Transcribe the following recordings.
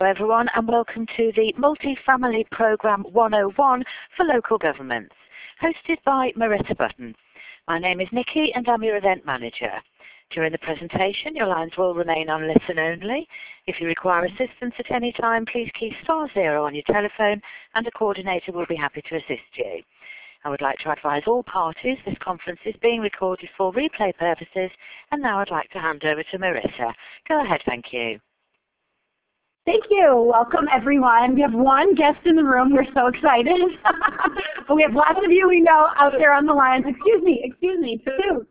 Hello everyone, and welcome to the Multifamily Programme 101 for Local Governments, hosted by Marissa Button. My name is Nikki and I'm your event manager. During the presentation, your lines will remain on listen only. If you require assistance at any time, please key *0 on your telephone and a coordinator will be happy to assist you. I would like to advise all parties this conference is being recorded for replay purposes, and now I'd like to hand over to Marissa. Go ahead, thank you. Thank you. Welcome, everyone. We have one guest in the room. We're so excited. But we have lots of you we know out there on the lines. Excuse me. Two.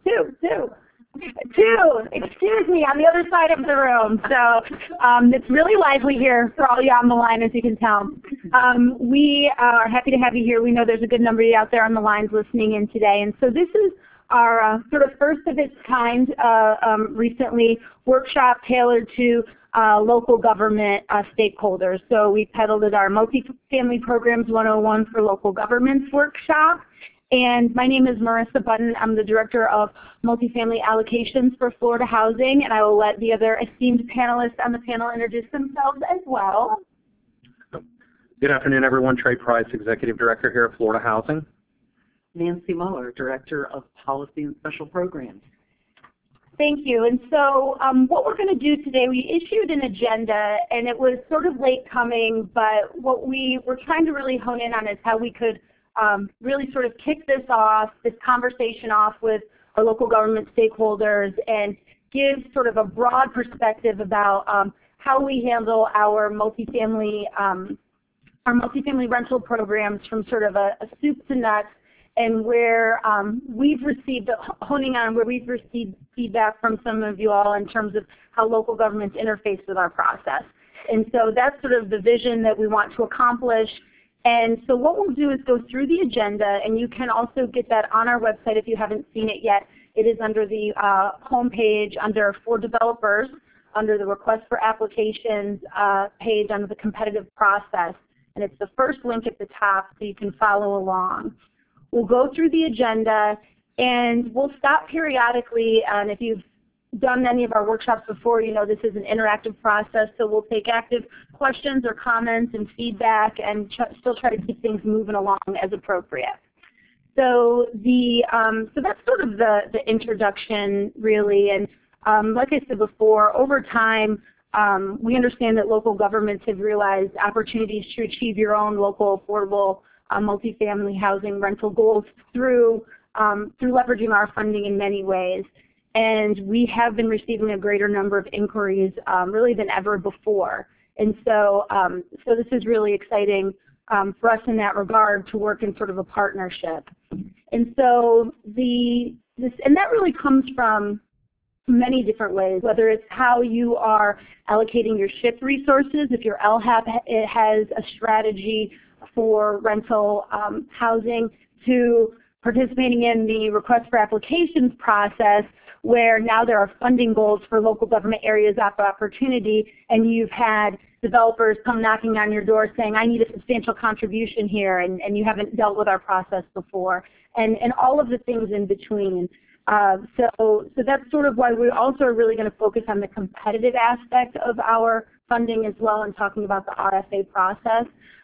Excuse me, on the other side of the room. So it's really lively here for all you on the line, as you can tell. We are happy to have you here. We know there's a good number of you out there on the lines listening in today. And so this is our sort of first of its kind recently workshop tailored to local government stakeholders. So we titled it our Multifamily Programs 101 for Local Governments workshop. And my name is Marissa Button. I'm the Director of Multifamily Allocations for Florida Housing, and I will let the other esteemed panelists on the panel introduce themselves as well. Good afternoon, everyone. Trey Price, Executive Director here at Florida Housing. Nancy Muller, Director of Policy and Special Programs. Thank you. And so what we're going to do today, we issued an agenda, and it was sort of late coming, but what we were trying to really hone in on is how we could really sort of kick this conversation off with our local government stakeholders and give sort of a broad perspective about how we handle our multifamily rental programs from sort of a soup to nuts, and where we've received feedback from some of you all in terms of how local governments interface with our process. And so that's sort of the vision that we want to accomplish. And so what we'll do is go through the agenda, and you can also get that on our website if you haven't seen it yet. It is under the homepage under For Developers, under the Request for Applications page under the competitive process. And it's the first link at the top so you can follow along. We'll go through the agenda, and we'll stop periodically. And if you've done any of our workshops before, you know this is an interactive process, so we'll take active questions or comments and feedback and still try to keep things moving along as appropriate. So so that's sort of the introduction, really. And like I said before, over time, we understand that local governments have realized opportunities to achieve your own local affordable multifamily housing rental goals through leveraging our funding in many ways. And we have been receiving a greater number of inquiries really than ever before. And so this is really exciting for us in that regard to work in sort of a partnership. And so that really comes from many different ways, whether it's how you are allocating your SHIP resources, if your LHAP has a strategy for rental housing, to participating in the Request for Applications process, where now there are funding goals for local government areas of opportunity, and you've had developers come knocking on your door saying, I need a substantial contribution here, and you haven't dealt with our process before, and all of the things in between. So that's sort of why we also are really going to focus on the competitive aspect of our funding as well, and talking about the RFA process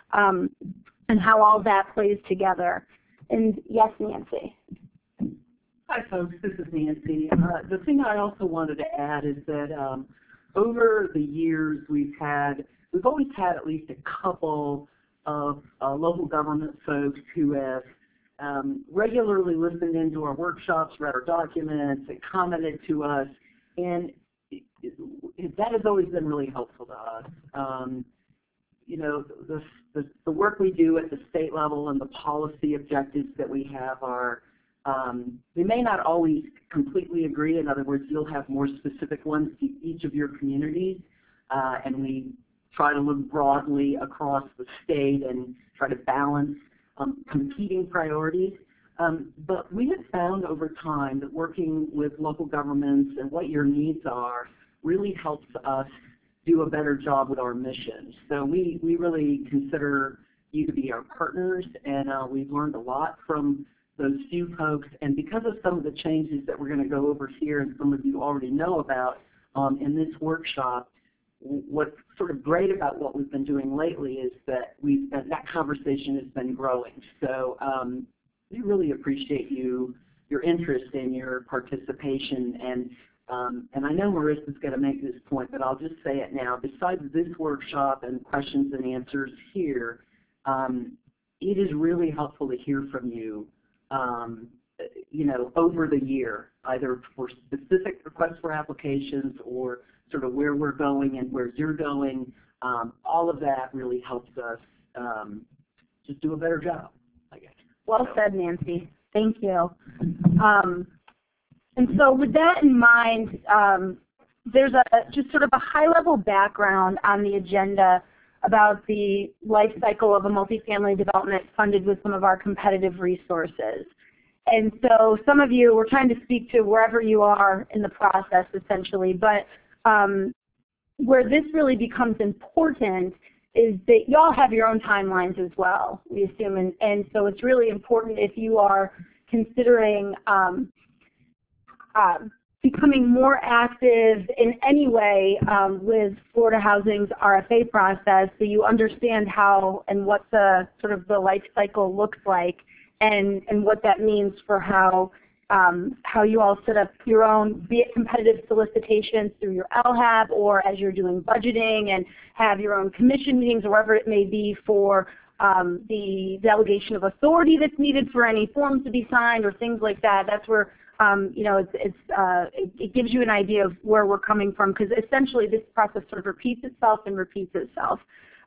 and how all that plays together. And yes, Nancy. Hi, folks. This is Nancy. The thing I also wanted to add is that over the years we've always had at least a couple of local government folks who have regularly listened into our workshops, read our documents, and commented to us, and that has always been really helpful to us. You know, the work we do at the state level and the policy objectives that we have are, we may not always completely agree. In other words, you'll have more specific ones to each of your communities, and we try to look broadly across the state and try to balance competing priorities. But we have found over time that working with local governments and what your needs are really helps us do a better job with our mission. So we really consider you to be our partners, and we've learned a lot from those few folks. And because of some of the changes that we're going to go over here and some of you already know about in this workshop, what's sort of great about what we've been doing lately is that that conversation has been growing. So we really appreciate your interest and your participation. And I know Marissa's going to make this point, but I'll just say it now. Besides this workshop and questions and answers here, it is really helpful to hear from you, over the year, either for specific requests for applications or sort of where we're going and where you're going. All of that really helps us just do a better job, I guess. Well said, Nancy. Thank you. And so with that in mind, there's just sort of a high-level background on the agenda about the life cycle of a multifamily development funded with some of our competitive resources. And so some of you, we're trying to speak to wherever you are in the process, essentially, but where this really becomes important is that y'all have your own timelines as well, we assume, and so it's really important if you are considering becoming more active in any way with Florida Housing's RFA process, so you understand how and what the sort of the life cycle looks like, and what that means for how you all set up your own, be it competitive solicitations through your LHAB, or as you're doing budgeting and have your own commission meetings, or wherever it may be for the delegation of authority that's needed for any forms to be signed or things like that. That's where it gives you an idea of where we're coming from, because essentially this process sort of repeats itself and repeats itself.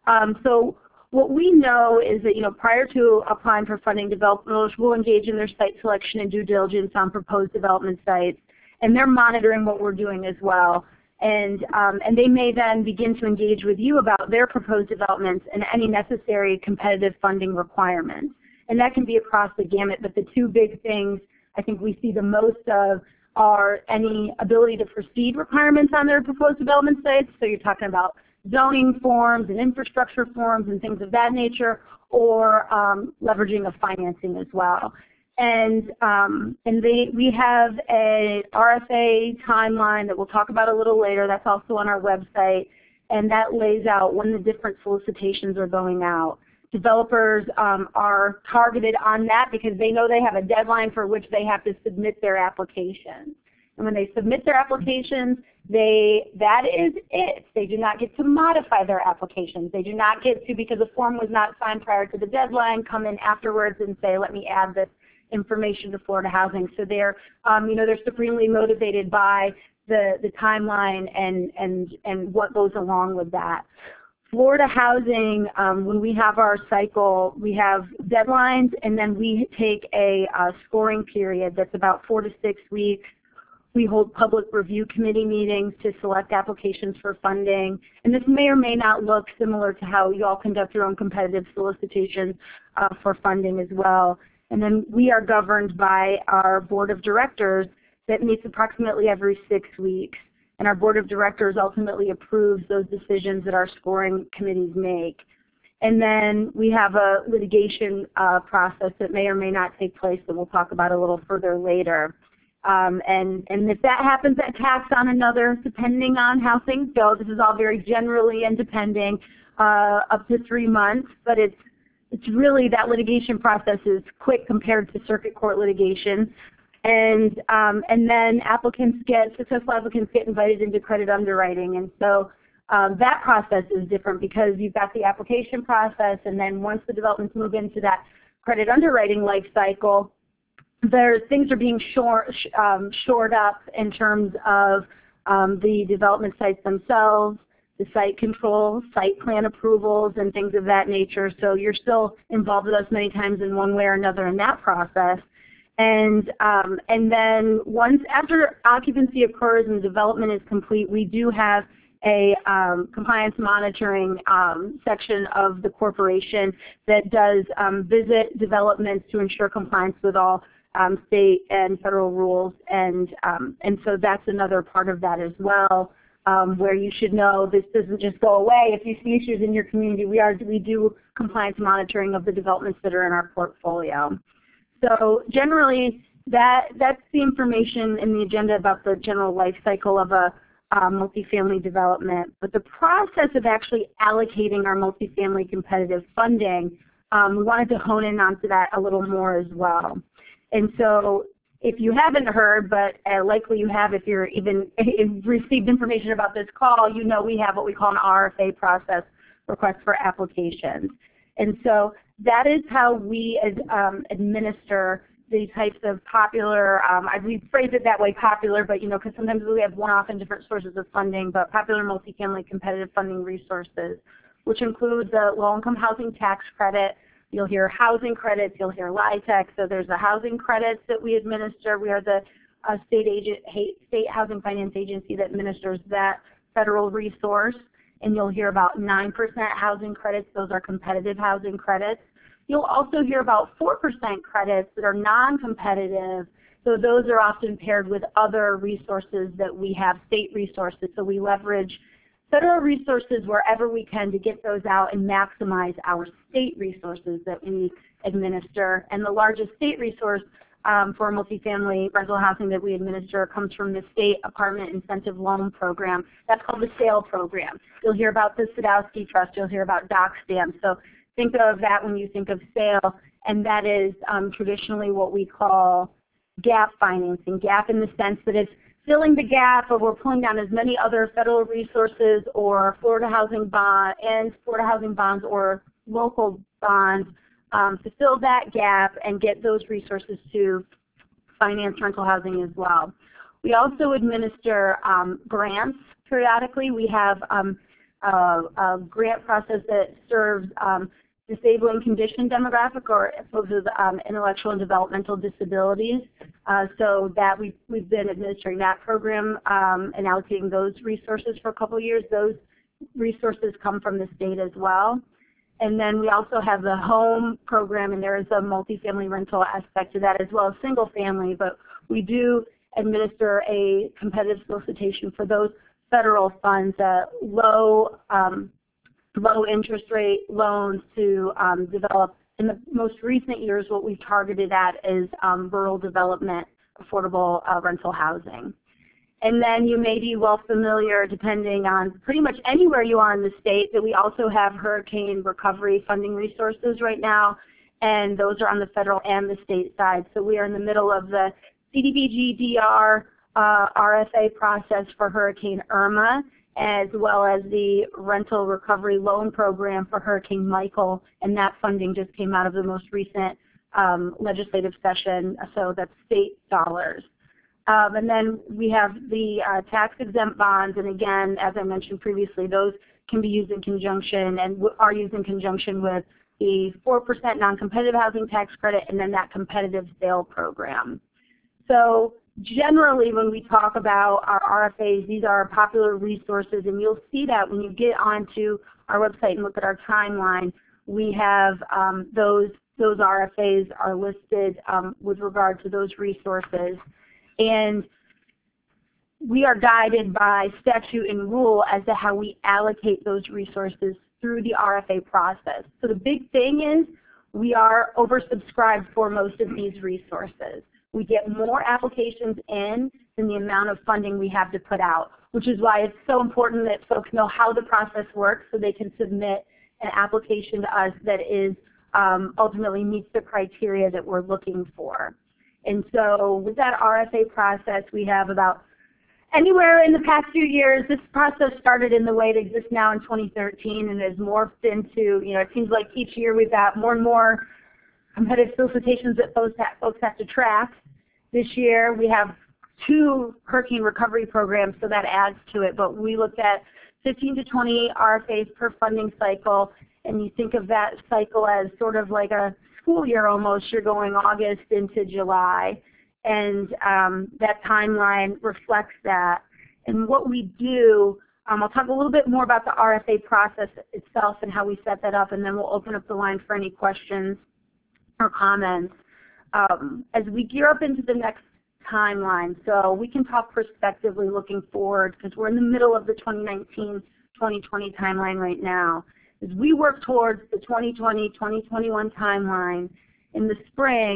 So what we know is that, prior to applying for funding, developers will engage in their site selection and due diligence on proposed development sites, and they're monitoring what we're doing as well. And they may then begin to engage with you about their proposed developments and any necessary competitive funding requirements. And that can be across the gamut, but the two big things I think we see the most of are any ability to proceed requirements on their proposed development sites. So you're talking about zoning forms and infrastructure forms and things of that nature, or leveraging of financing as well. And we have a RFA timeline that we'll talk about a little later. That's also on our website, and that lays out when the different solicitations are going out. Developers are targeted on that because they know they have a deadline for which they have to submit their applications. And when they submit their applications, that is it. They do not get to modify their applications. They do not get to, because the form was not signed prior to the deadline, come in afterwards and say, let me add this information to Florida Housing. So they're, they're supremely motivated by the timeline and what goes along with that. Florida Housing, when we have our cycle, we have deadlines, and then we take a scoring period that's about 4 to 6 weeks. We hold public review committee meetings to select applications for funding, and this may or may not look similar to how you all conduct your own competitive solicitations for funding as well. And then we are governed by our board of directors that meets approximately every 6 weeks. And our board of directors ultimately approves those decisions that our scoring committees make. And then we have a litigation process that may or may not take place that we'll talk about a little further later. And if that happens, that tacks on another, depending on how things go. This is all very generally and depending, up to 3 months, but it's really, that litigation process is quick compared to circuit court litigation. And then successful applicants get invited into credit underwriting. And so that process is different because you've got the application process, and then once the developments move into that credit underwriting life cycle, things are being shored up in terms of the development sites themselves, the site control, site plan approvals, and things of that nature. So you're still involved with us many times in one way or another in that process. And then after occupancy occurs and development is complete, we do have a compliance monitoring section of the corporation that does visit developments to ensure compliance with all state and federal rules, and so that's another part of that as well, where you should know this doesn't just go away. If you see issues in your community, we do compliance monitoring of the developments that are in our portfolio. So generally, that's the information in the agenda about the general life cycle of a multifamily development. But the process of actually allocating our multifamily competitive funding, we wanted to hone in onto that a little more as well. And so if you haven't heard, but likely you have if you're even received information about this call, you know we have what we call an RFA process, request for applications. And so that is how we administer these types of popular, we phrase it that way, popular, but you know, because sometimes we have one-off and different sources of funding, but popular multifamily competitive funding resources, which include the low-income housing tax credit. You'll hear housing credits, you'll hear LIHTC. So there's the housing credits that we administer. We are the state housing finance agency that administers that federal resource. And you'll hear about 9% housing credits. Those are competitive housing credits. You'll also hear about 4% credits that are non-competitive. So those are often paired with other resources that we have, state resources. So we leverage federal resources wherever we can to get those out and maximize our state resources that we administer. And the largest state resource for multifamily rental housing that we administer comes from the State Apartment Incentive Loan Program. That's called the SAIL program. You'll hear about the Sadowski Trust. You'll hear about doc stamps. So think of that when you think of SAIL, and that is traditionally what we call gap financing. Gap in the sense that it's filling the gap, or we're pulling down as many other federal resources or Florida Housing bonds or local bonds to fill that gap and get those resources to finance rental housing as well. We also administer grants periodically. We have a grant process that serves disabling condition demographic or folks with intellectual and developmental disabilities. So that we've been administering that program and allocating those resources for a couple of years. Those resources come from the state as well. And then we also have the home program, and there is a multifamily rental aspect to that as well as single family, but we do administer a competitive solicitation for those federal funds, low interest rate loans to develop. In the most recent years, what we've targeted at is rural development, affordable rental housing. And then you may be well familiar, depending on pretty much anywhere you are in the state, that we also have hurricane recovery funding resources right now, and those are on the federal and the state side. So we are in the middle of the CDBG-DR RFA process for Hurricane Irma, as well as the rental recovery loan program for Hurricane Michael, and that funding just came out of the most recent legislative session, so that's state dollars. And then we have the tax-exempt bonds, and again, as I mentioned previously, those can be used in conjunction and are used in conjunction with the 4% non-competitive housing tax credit and then that competitive sale program. So generally, when we talk about our RFAs, these are popular resources, and you'll see that when you get onto our website and look at our timeline, we have those RFAs are listed with regard to those resources. And we are guided by statute and rule as to how we allocate those resources through the RFA process. So the big thing is we are oversubscribed for most of these resources. We get more applications in than the amount of funding we have to put out, which is why it's so important that folks know how the process works so they can submit an application to us that is ultimately meets the criteria that we're looking for. And so with that RFA process, we have about anywhere in the past few years, this process started in the way it exists now in 2013 and has morphed into, you know, it seems like each year we've got more and more competitive solicitations that folks have to track. This year we have 2 hurricane recovery programs, so that adds to it. But we looked at 15 to 20 RFAs per funding cycle, and you think of that cycle as sort of like a school year almost. You're going August into July, and that timeline reflects that. And what we do, I'll talk a little bit more about the RFA process itself and how we set that up, and then we'll open up the line for any questions or comments. As we gear up into the next timeline, so we can talk prospectively looking forward because we're in the middle of the 2019-2020 timeline right now. As we work towards the 2020-2021 timeline, in the spring,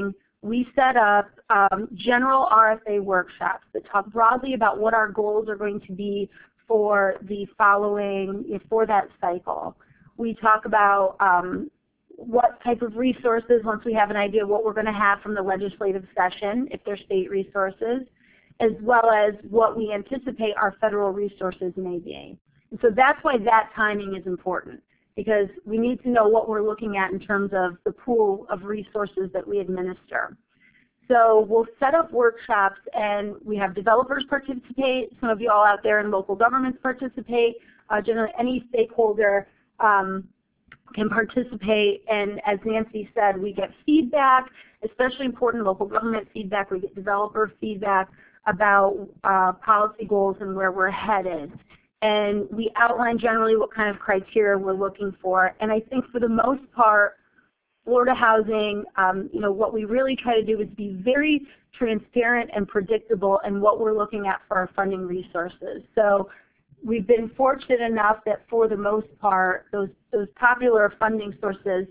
we set up general RFA workshops that talk broadly about what our goals are going to be for the following, for that cycle. We talk about what type of resources, once we have an idea of what we're going to have from the legislative session, if they're state resources, as well as what we anticipate our federal resources may be. And so that's why that timing is important, because we need to know what we're looking at in terms of the pool of resources that we administer. So we'll set up workshops, and we have developers participate. Some of you all out there in local governments participate. Generally, any stakeholder can participate, and as Nancy said, we get feedback, especially important local government feedback. We get developer feedback about policy goals and where we're headed. And we outline generally what kind of criteria we're looking for. And I think for the most part, Florida Housing, what we really try to do is be very transparent and predictable in what we're looking at for our funding resources. So we've been fortunate enough that for the most part, those popular funding sources,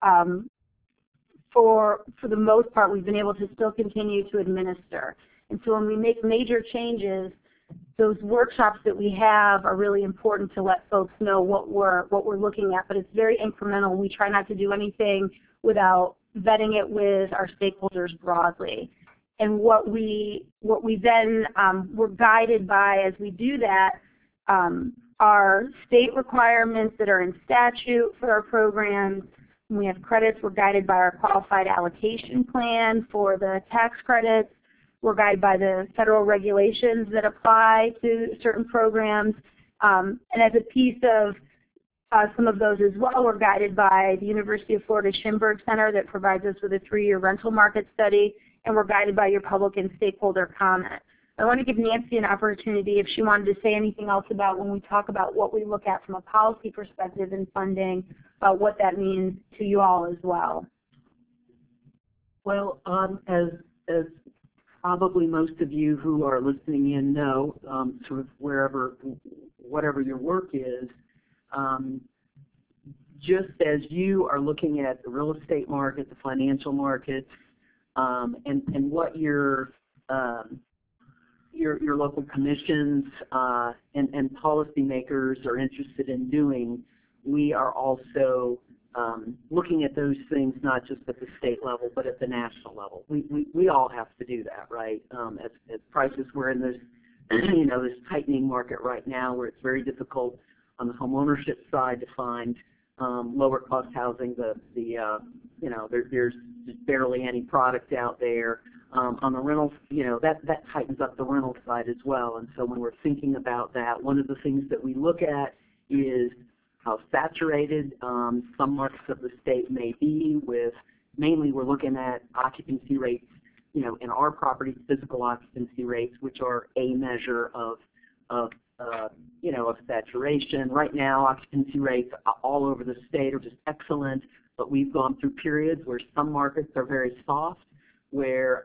for the most part, we've been able to still continue to administer. And so when we make major changes, those workshops that we have are really important to let folks know what we're looking at, but it's very incremental. We try not to do anything without vetting it with our stakeholders broadly. And what we then we're guided by as we do that are state requirements that are in statute for our programs. When we have credits, we're guided by our qualified allocation plan for the tax credits. We're guided by the federal regulations that apply to certain programs. And as a piece of some of those as well, we're guided by the University of Florida Schimberg Center that provides us with a 3-year rental market study, and we're guided by your public and stakeholder comment. I want to give Nancy an opportunity if she wanted to say anything else about when we talk about what we look at from a policy perspective in funding, about what that means to you all as well. Well, as probably most of you who are listening in know, sort of whatever your work is, just as you are looking at the real estate market, the financial markets, and what your local commissions and policymakers are interested in doing, we are also looking at those things not just at the state level but at the national level. We all have to do that, right? As prices, we're in this this tightening market right now where it's very difficult on the home ownership side to find lower cost housing. There's just barely any product out there. On the rental, that tightens up the rental side as well. And so when we're thinking about that, one of the things that we look at is how saturated some markets of the state may be with, mainly we're looking at occupancy rates, in our properties, physical occupancy rates, which are a measure of saturation. Right now, occupancy rates all over the state are just excellent, but we've gone through periods where some markets are very soft, where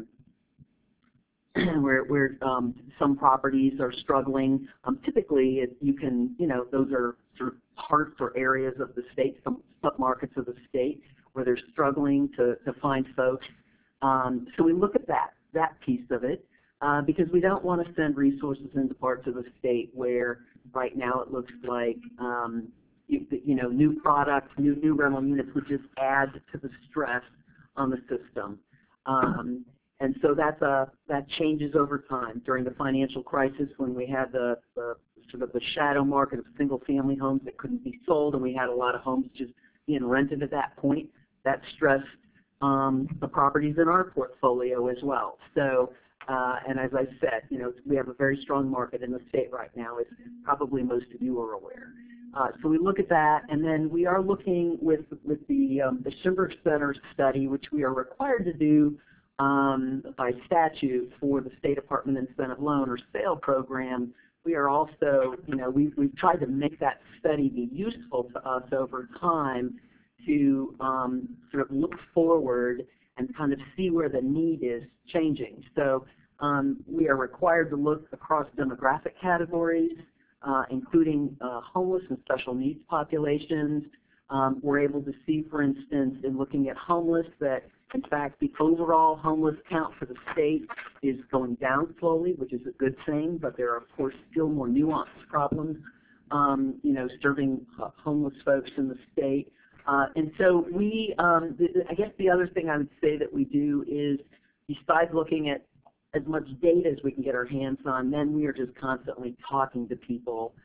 some properties are struggling. Typically, those are sort of parts or areas of the state, some submarkets of the state, where they're struggling to find folks. So we look at that piece of it because we don't want to send resources into parts of the state where right now it looks like new products, new rental units would just add to the stress on the system. And so that changes over time. During the financial crisis, when we had the sort of the shadow market of single-family homes that couldn't be sold, and we had a lot of homes just being rented at that point, that stressed the properties in our portfolio as well. So, and as I said, we have a very strong market in the state right now, as probably most of you are aware. So we look at that, and then we are looking with the Schimberg Center study, which we are required to do by statute for the State Department Incentive Loan or SAIL program. We are also, we've tried to make that study be useful to us over time to sort of look forward and kind of see where the need is changing. So we are required to look across demographic categories, including homeless and special needs populations. We're able to see, for instance, in looking at homeless, that in fact the overall homeless count for the state is going down slowly, which is a good thing, but there are of course still more nuanced problems, serving homeless folks in the state. And so I guess the other thing I would say that we do is, besides looking at as much data as we can get our hands on, then we are just constantly talking to people.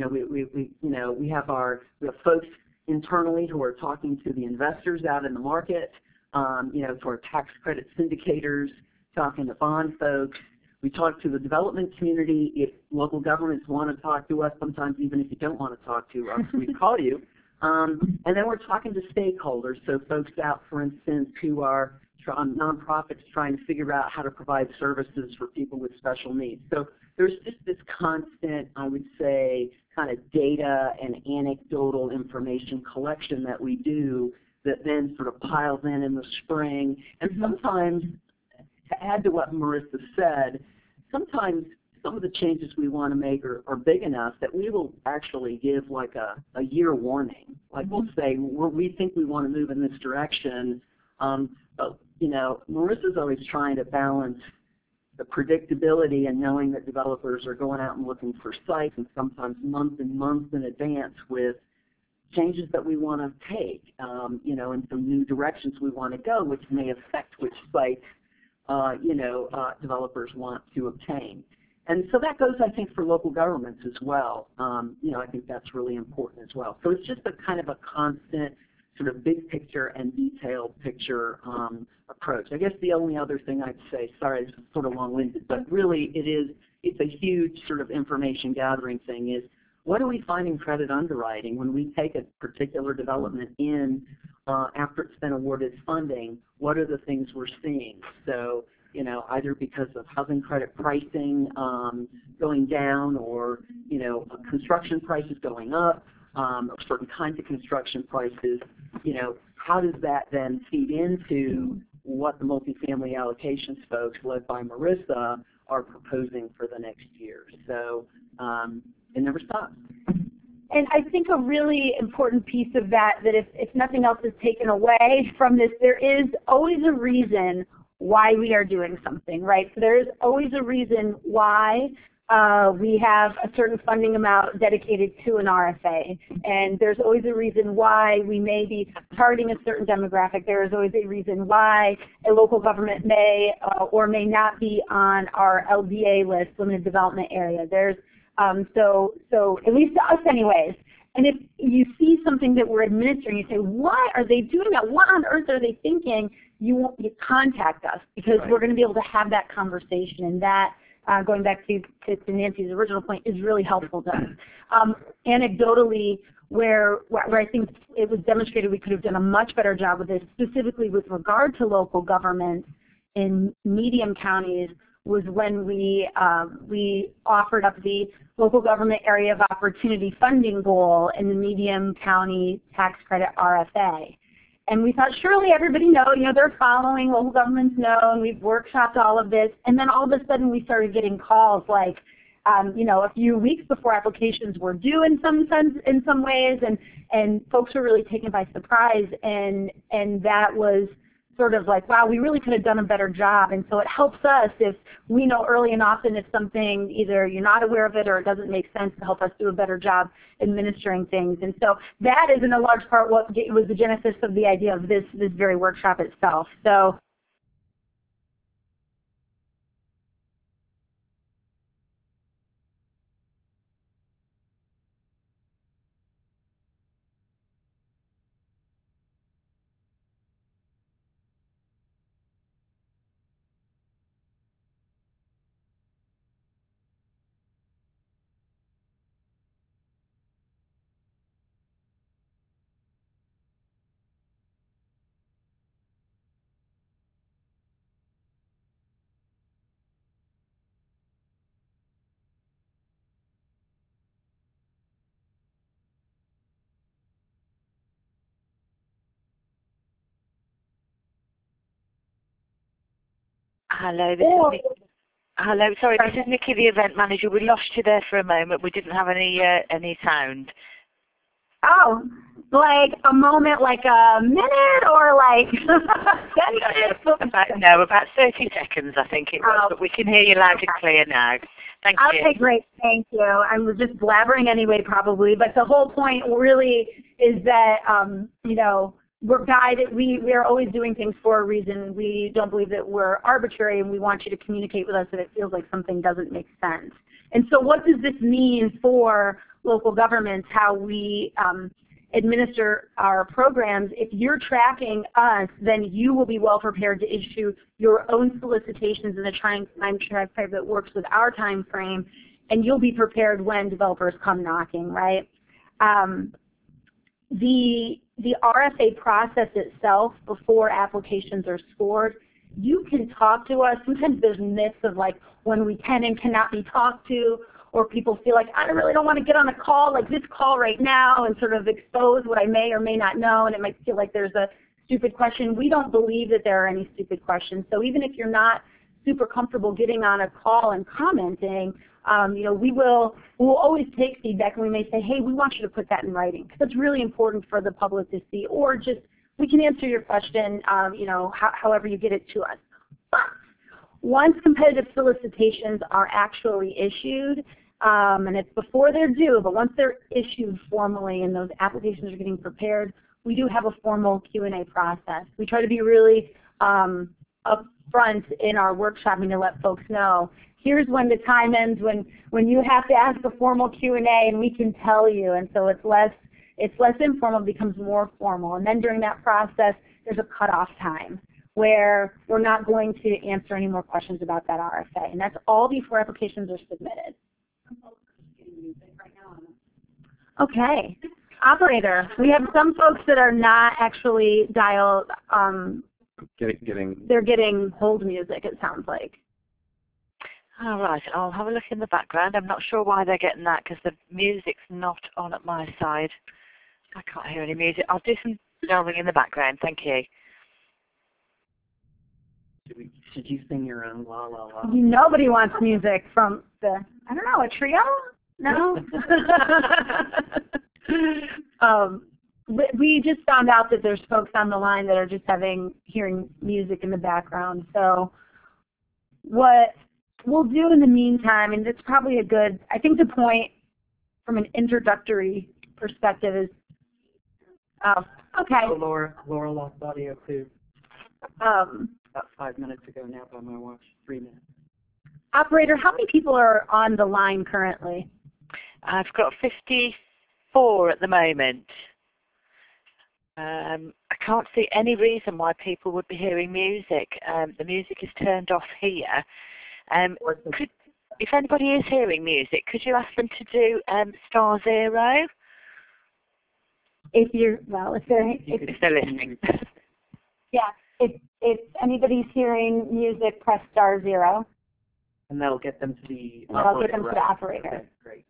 We have folks internally who are talking to the investors out in the market, to our tax credit syndicators, talking to bond folks. We talk to the development community. If local governments want to talk to us, sometimes even if you don't want to talk to us, we call you. And then we're talking to stakeholders, so folks out, for instance, who are nonprofits trying to figure out how to provide services for people with special needs. So there's just this constant, I would say, kind of data and anecdotal information collection that we do that then sort of piles in the spring. And sometimes, to add to what Marissa said, sometimes some of the changes we want to make are big enough that we will actually give like a year warning. Like we'll say, we think we want to move in this direction, but Marissa's always trying to balance the predictability and knowing that developers are going out and looking for sites, and sometimes months and months in advance, with changes that we want to take, and some new directions we want to go, which may affect which sites, developers want to obtain. And so that goes, I think, for local governments as well. I think that's really important as well. So it's just a kind of a constant sort of big picture and detailed picture approach. I guess the only other thing I'd say, sorry, this is sort of long-winded, but really it's a huge sort of information gathering thing, is what do we find in credit underwriting when we take a particular development in after it's been awarded funding? What are the things we're seeing? So, either because of housing credit pricing going down, or, construction prices going up, or certain kinds of construction prices, how does that then feed into what the multifamily allocations folks, led by Marissa, are proposing for the next year? So it never stops. And I think a really important piece of that if nothing else is taken away from this, there is always a reason why we are doing something, right? So there is always a reason why we have a certain funding amount dedicated to an RFA, and there's always a reason why we may be targeting a certain demographic. There is always a reason why a local government may or may not be on our LDA list, limited development area. There's so at least to us anyways. And if you see something that we're administering, you say, why are they doing that? What on earth are they thinking? You contact us, because we're going to be able to have that conversation, and that, going back to Nancy's original point, is really helpful to us. Anecdotally, where I think it was demonstrated we could have done a much better job with this, specifically with regard to local governments in medium counties, was when we offered up the local government area of opportunity funding goal in the medium county tax credit RFA. And we thought, surely everybody knows, they're following, local governments know, and we've workshopped all of this. And then all of a sudden we started getting calls like, a few weeks before applications were due in some ways, and folks were really taken by surprise, and that was sort of like, wow, we really could have done a better job. And so it helps us if we know early and often if something, either you're not aware of it or it doesn't make sense, to help us do a better job administering things. And so that is in a large part what was the genesis of the idea of this very workshop itself. So Hello, hello. Sorry, this is Nikki, the event manager. We lost you there for a moment. We didn't have any sound. Oh, like a moment, like a minute, or like 10 minutes? About 30 seconds, I think it was, but we can hear you loud and clear now. Thank you. Okay, great. Thank you. I was just blabbering anyway, probably, but the whole point really is that, you know, we're guided. We are always doing things for a reason. We don't believe that we're arbitrary, and we want you to communicate with us if it feels like something doesn't make sense. And so what does this mean for local governments, how we administer our programs? If you're tracking us, then you will be well prepared to issue your own solicitations in a time frame that works with our time frame, and you'll be prepared when developers come knocking, right? The RFA process itself, before applications are scored, you can talk to us. Sometimes there's myths of like when we can and cannot be talked to, or people feel like, I really don't want to get on a call like this call right now and sort of expose what I may or may not know, and it might feel like there's a stupid question. We don't believe that there are any stupid questions. So even if you're not super comfortable getting on a call and commenting, you know, we'll always take feedback, and we may say, hey, we want you to put that in writing, because it's really important for the public to see, or just we can answer your question, you know, however you get it to us. But once competitive solicitations are actually issued, and it's before they're due, but once they're issued formally and those applications are getting prepared, we do have a formal Q&A process. We try to be really upfront in our workshopping to let folks know, here's when the time ends when you have to ask a formal Q&A, and we can tell you. And so it's less informal, it becomes more formal. And then during that process, there's a cutoff time where we're not going to answer any more questions about that RFA. And that's all before applications are submitted. Okay. Operator, we have some folks that are not actually dialed. They're getting hold music, it sounds like. All right, I'll have a look in the background. I'm not sure why they're getting that, because the music's not on at my side. I can't hear any music. I'll do some delving in the background. Thank you. Should you sing your own La La La? Nobody wants music from the, I don't know, a trio? No? We just found out that there's folks on the line that are just hearing music in the background. So what we'll do in the meantime, and it's probably a good, I think the point from an introductory perspective is, okay. Oh, Laura lost audio too. About 5 minutes ago now by my watch, 3 minutes. Operator, how many people are on the line currently? I've got 54 at the moment. I can't see any reason why people would be hearing music. The music is turned off here. If anybody is hearing music, could you ask them to do *0? If they're listening. Yeah. If anybody's hearing music, press *0. And that'll get them to the operator. I'll get them to the operator. Okay, great.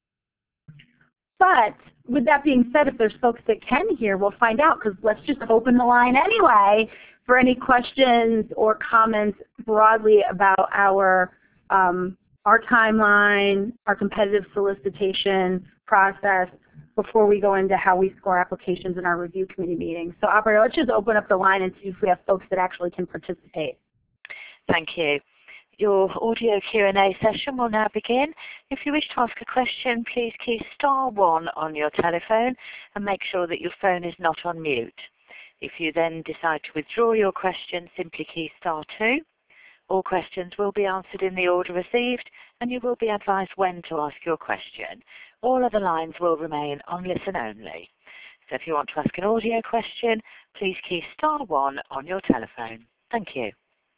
But with that being said, if there's folks that can hear, we'll find out, because let's just open the line anyway for any questions or comments broadly about our timeline, our competitive solicitation process, before we go into how we score applications in our review committee meetings. So operator, let's just open up the line and see if we have folks that actually can participate. Thank you. Your audio Q&A session will now begin. If you wish to ask a question, please key *1 on your telephone and make sure that your phone is not on mute. If you then decide to withdraw your question, simply key *2. All questions will be answered in the order received, and you will be advised when to ask your question. All other lines will remain on listen only. So if you want to ask an audio question, please key *1 on your telephone. Thank you.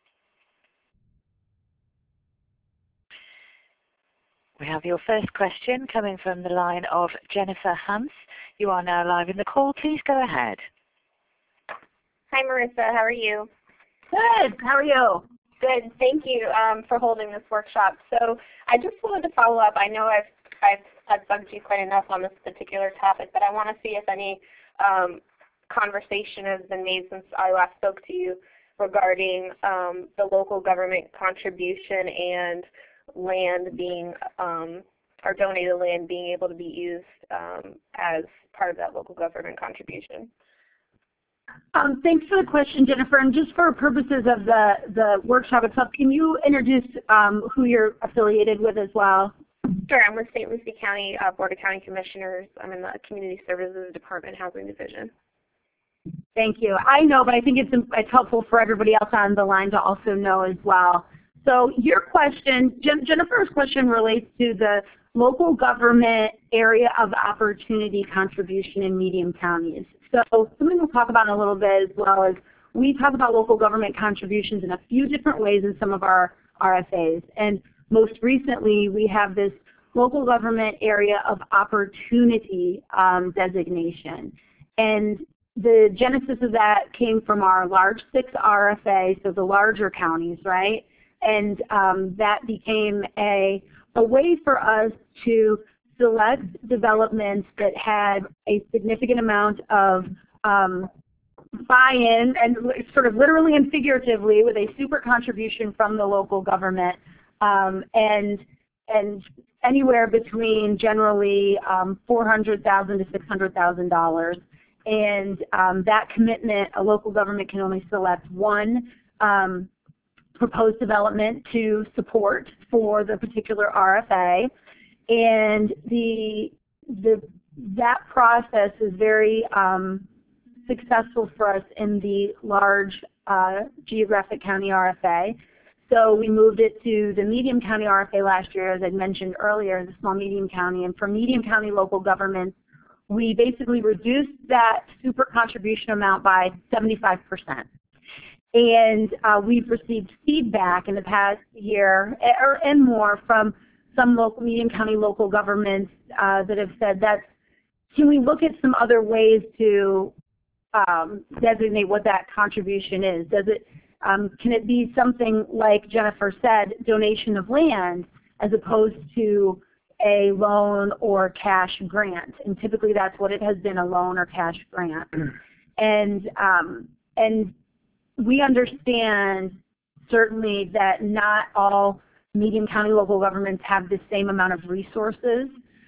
We have your first question coming from the line of Jennifer Hans. You are now live in the call. Please go ahead. Hi, Marissa. How are you? Good. How are you? Good. Thank you for holding this workshop. So I just wanted to follow up. I know I've bugged you quite enough on this particular topic, but I want to see if any conversation has been made since I last spoke to you regarding the local government contribution and land being our donated land being able to be used as part of that local government contribution. Thanks for the question, Jennifer. And just for purposes of the workshop itself, can you introduce who you're affiliated with as well? Sure. I'm with St. Lucie County Board of County Commissioners. I'm in the Community Services Department Housing Division. Thank you. I know, but I think it's helpful for everybody else on the line to also know as well. So your question, Jennifer's question relates to the local government area of opportunity contribution in medium counties. So something we'll talk about in a little bit as well is we talk about local government contributions in a few different ways in some of our RFAs. And most recently, we have this local government area of opportunity designation. And the genesis of that came from our large 6 RFA, so the larger counties, right? And that became a way for us to select developments that had a significant amount of buy-in, and sort of literally and figuratively with a super contribution from the local government, and anywhere between generally $400,000 to $600,000. And that commitment, a local government can only select one proposed development to support for the particular RFA. And that process is very successful for us in the large geographic county RFA. So we moved it to the medium county RFA last year, as I mentioned earlier, the small medium county. And for medium county local governments, we basically reduced that super contribution amount by 75%. And we've received feedback in the past year and more from some local medium county local governments that have said that, can we look at some other ways to designate what that contribution is? Does it, can it be something like Jennifer said, donation of land, as opposed to a loan or cash grant? And typically that's what it has been, a loan or cash grant. And we understand certainly that not all medium county local governments have the same amount of resources,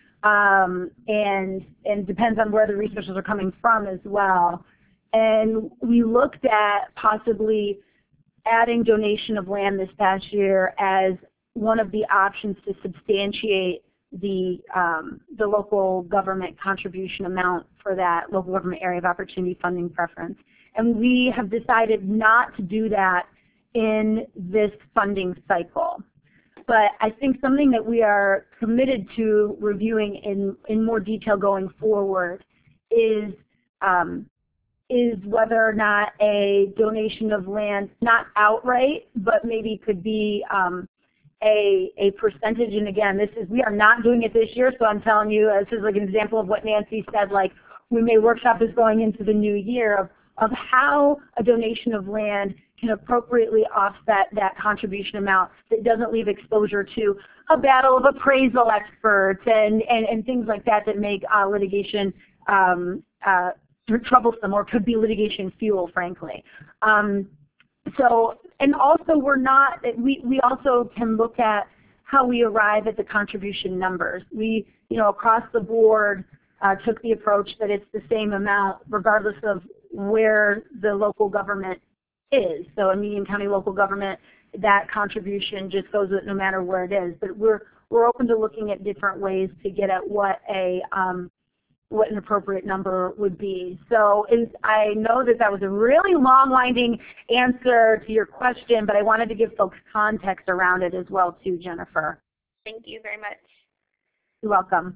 and depends on where the resources are coming from as well. And we looked at possibly adding donation of land this past year as one of the options to substantiate the local government contribution amount for that local government area of opportunity funding preference. And we have decided not to do that in this funding cycle. But I think something that we are committed to reviewing in more detail going forward is whether or not a donation of land, not outright, but maybe could be a percentage. And again, we are not doing it this year, so I'm telling you, this is like an example of what Nancy said, like we may workshop this going into the new year of how a donation of land can appropriately offset that contribution amount that doesn't leave exposure to a battle of appraisal experts and things like that that make litigation troublesome, or could be litigation fuel, frankly. So, and also we also can look at how we arrive at the contribution numbers. We, across the board took the approach that it's the same amount regardless of where the local government is. So a medium county local government, that contribution just goes with no matter where it is. But we're open to looking at different ways to get at what an appropriate number would be. So I know that was a really long, winding answer to your question, but I wanted to give folks context around it as well too, Jennifer. Thank you very much. You're welcome.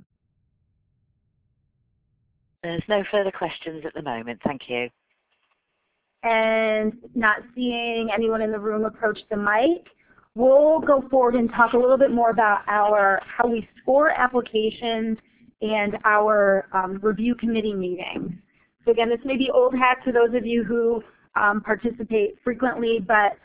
There's no further questions at the moment. Thank you. And not seeing anyone in the room approach the mic, we'll go forward and talk a little bit more about how we score applications and our review committee meetings. So again, this may be old hat to those of you who participate frequently, but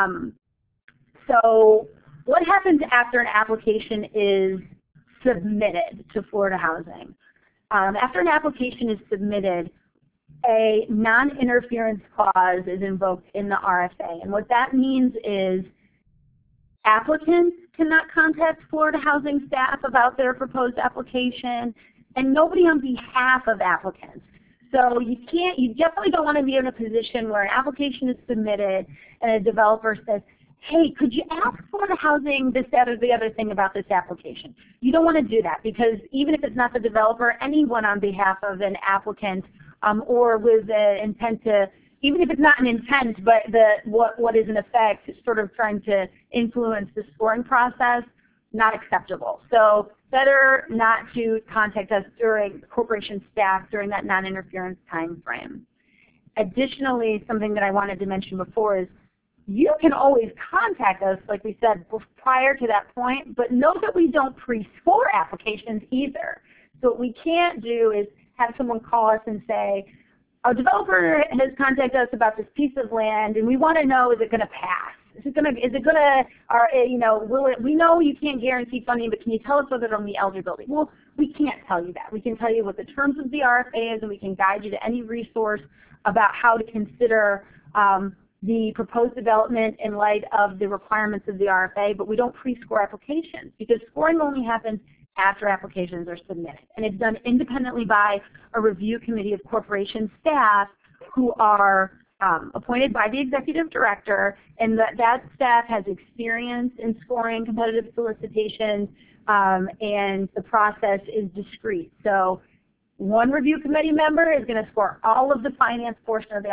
so what happens after an application is submitted to Florida Housing? After an application is submitted, a non-interference clause is invoked in the RFA. And what that means is applicants cannot contact Florida Housing staff about their proposed application, and nobody on behalf of applicants. So you definitely don't want to be in a position where an application is submitted and a developer says, hey, could you ask Florida Housing this, that, or the other thing about this application? You don't want to do that, because even if it's not the developer, anyone on behalf of an applicant or with the intent to, even if it's not an intent, but what is in effect sort of trying to influence the scoring process, not acceptable. So better not to contact us during corporation staff during that non-interference time frame. Additionally, something that I wanted to mention before is you can always contact us, like we said, prior to that point, but know that we don't pre-score applications either. So what we can't do is have someone call us and say, a developer has contacted us about this piece of land, and we want to know, is it going to pass? Is it going to, or, you know, will it, we know you can't guarantee funding, but can you tell us whether it'll meet eligibility? Well, we can't tell you that. We can tell you what the terms of the RFA is, and we can guide you to any resource about how to consider the proposed development in light of the requirements of the RFA, but we don't pre-score applications, because scoring only happens after applications are submitted. And it's done independently by a review committee of corporation staff who are appointed by the executive director, and that staff has experience in scoring competitive solicitations, and the process is discrete. So one review committee member is going to score all of the finance portion of the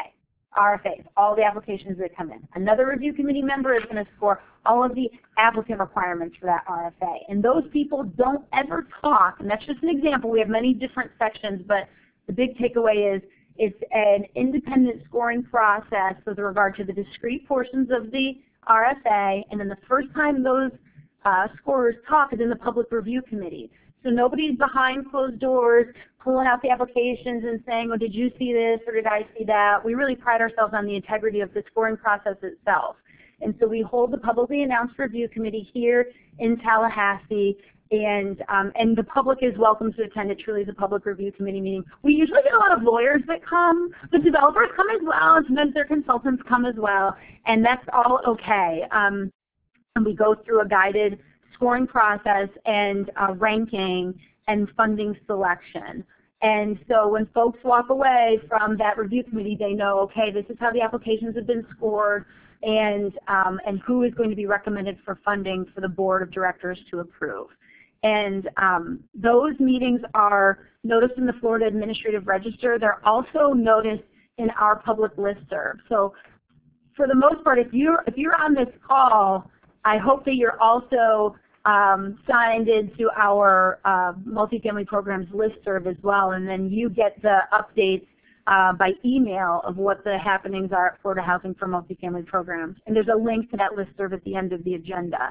RFAs, all the applications that come in. Another review committee member is going to score all of the applicant requirements for that RFA. And those people don't ever talk, and that's just an example. We have many different sections, but the big takeaway is it's an independent scoring process with regard to the discrete portions of the RFA, and then the first time those scorers talk is in the public review committee. So nobody's behind closed doors pulling out the applications and saying, well, did you see this or did I see that? We really pride ourselves on the integrity of the scoring process itself. And so we hold the publicly announced review committee here in Tallahassee, and the public is welcome to attend. It truly is a public review committee meeting. We usually get a lot of lawyers that come. The developers come as well, and sometimes their consultants come as well, and that's all okay. And we go through a guided scoring process and ranking and funding selection. And so when folks walk away from that review committee, they know, okay, this is how the applications have been scored, and who is going to be recommended for funding for the board of directors to approve. And those meetings are noticed in the Florida Administrative Register. They're also noticed in our public listserv. So for the most part, if you're on this call, I hope that you're also signed into our multifamily programs listserv as well, and then you get the updates by email of what the happenings are at Florida Housing for Multifamily Programs. And there's a link to that listserv at the end of the agenda.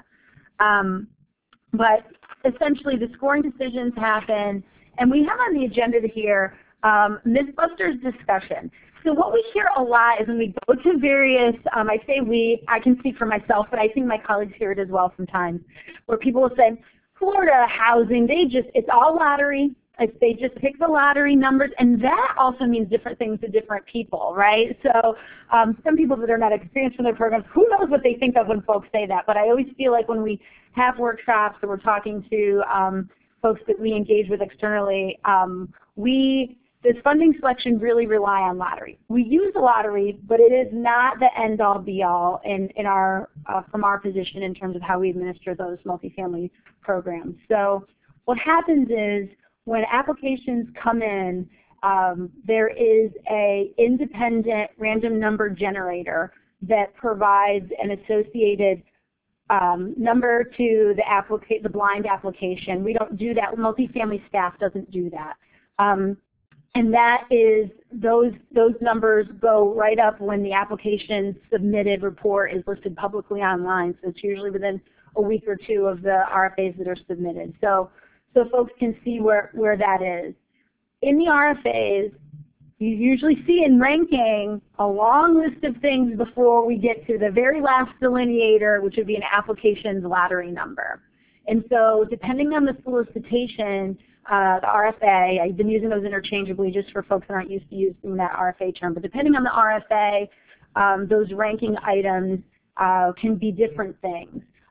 But essentially the scoring decisions happen, and we have on the agenda here Ms. Buster's discussion. So what we hear a lot is when we go to various, I say we, I can speak for myself, but I think my colleagues hear it as well sometimes, where people will say, Florida Housing, it's all lottery. They just pick the lottery numbers, and that also means different things to different people, right? So some people that are not experienced in their programs, who knows what they think of when folks say that, but I always feel like when we have workshops or we're talking to folks that we engage with externally, this funding selection really rely on lottery. We use the lottery, but it is not the end-all be-all in our from our position in terms of how we administer those multifamily programs. So what happens is when applications come in, there is an independent random number generator that provides an associated number to the blind application. We don't do that. Multifamily staff doesn't do that. And that is, those numbers go right up when the application submitted report is listed publicly online. So it's usually within a week or two of the RFAs that are submitted. So folks can see where that is. In the RFAs, you usually see in ranking a long list of things before we get to the very last delineator, which would be an application's lottery number. And so depending on the solicitation, the RFA, I've been using those interchangeably just for folks that aren't used to using that RFA term, but depending on the RFA, those ranking items can be different things.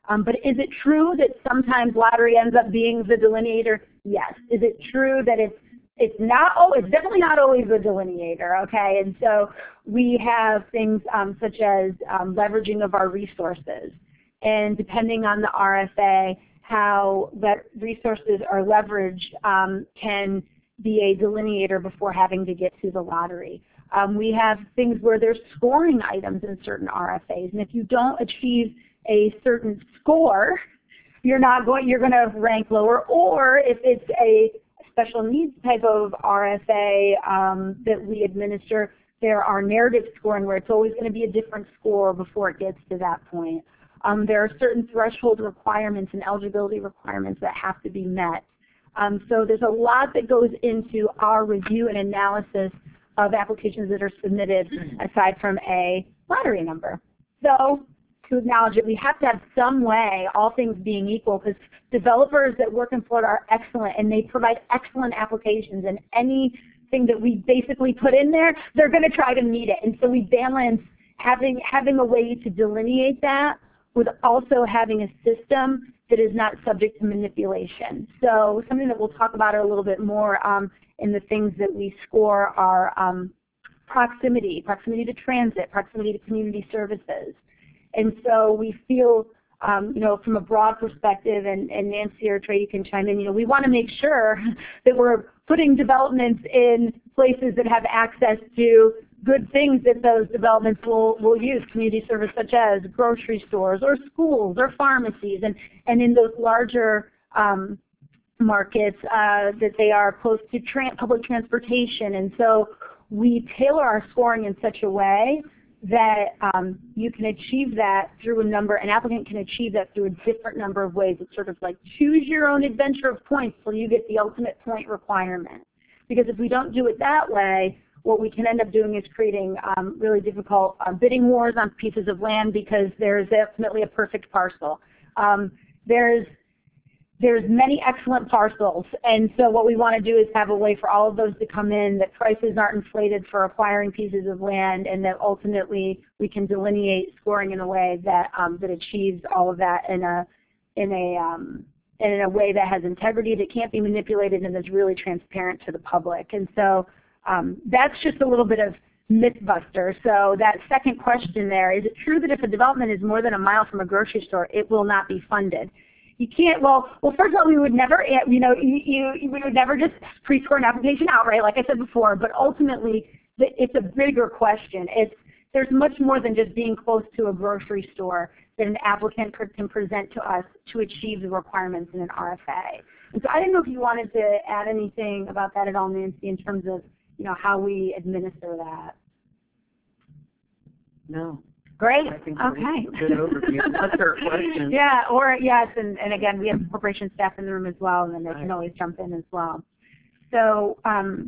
But is it true that sometimes lottery ends up being the delineator? Yes. Is it true that it's not? Oh, it's definitely not always the delineator. Okay, and so we have things such as leveraging of our resources, and depending on the RFA, how that resources are leveraged can be a delineator before having to get to the lottery. We have things where there's scoring items in certain RFAs, and if you don't achieve a certain score, you're going to rank lower. Or if it's a special needs type of RFA that we administer, there are narrative scoring where it's always going to be a different score before it gets to that point. There are certain threshold requirements and eligibility requirements that have to be met. So there's a lot that goes into our review and analysis of applications that are submitted aside from a lottery number. So to acknowledge it, we have to have some way, all things being equal, because developers that work in Florida are excellent and they provide excellent applications, and anything that we basically put in there, they're going to try to meet it. And so we balance having a way to delineate that with also having a system that is not subject to manipulation. So something that we'll talk about a little bit more in the things that we score are proximity to transit, proximity to community services. And so we feel, from a broad perspective, and Nancy or Trey, you can chime in, we want to make sure that we're putting developments in places that have access to good things that those developments will use, community service such as grocery stores or schools or pharmacies, and in those larger markets that they are close to public transportation. And so we tailor our scoring in such a way that you can achieve that through an applicant can achieve that through a different number of ways. It's sort of like choose your own adventure of points till you get the ultimate point requirement. Because if we don't do it that way, what we can end up doing is creating really difficult bidding wars on pieces of land because there's ultimately a perfect parcel. There's many excellent parcels, and so what we want to do is have a way for all of those to come in, that prices aren't inflated for acquiring pieces of land, and that ultimately we can delineate scoring in a way that that achieves all of that in a way that has integrity, that can't be manipulated, and is really transparent to the public. And so that's just a little bit of Mythbuster. So that second question there, is it true that if a development is more than a mile from a grocery store, it will not be funded? You can't. Well, first of all, we would never, we would never just pre-score an application outright, like I said before. But ultimately, it's a bigger question. There's much more than just being close to a grocery store that an applicant can present to us to achieve the requirements in an RFA. And so I didn't know if you wanted to add anything about that at all, Nancy, in terms of how we administer that. No. Great. I think okay. Good overview. That's our question. Yeah, or yes, and again, we have corporation staff in the room as well, and then they can always jump in as well. So,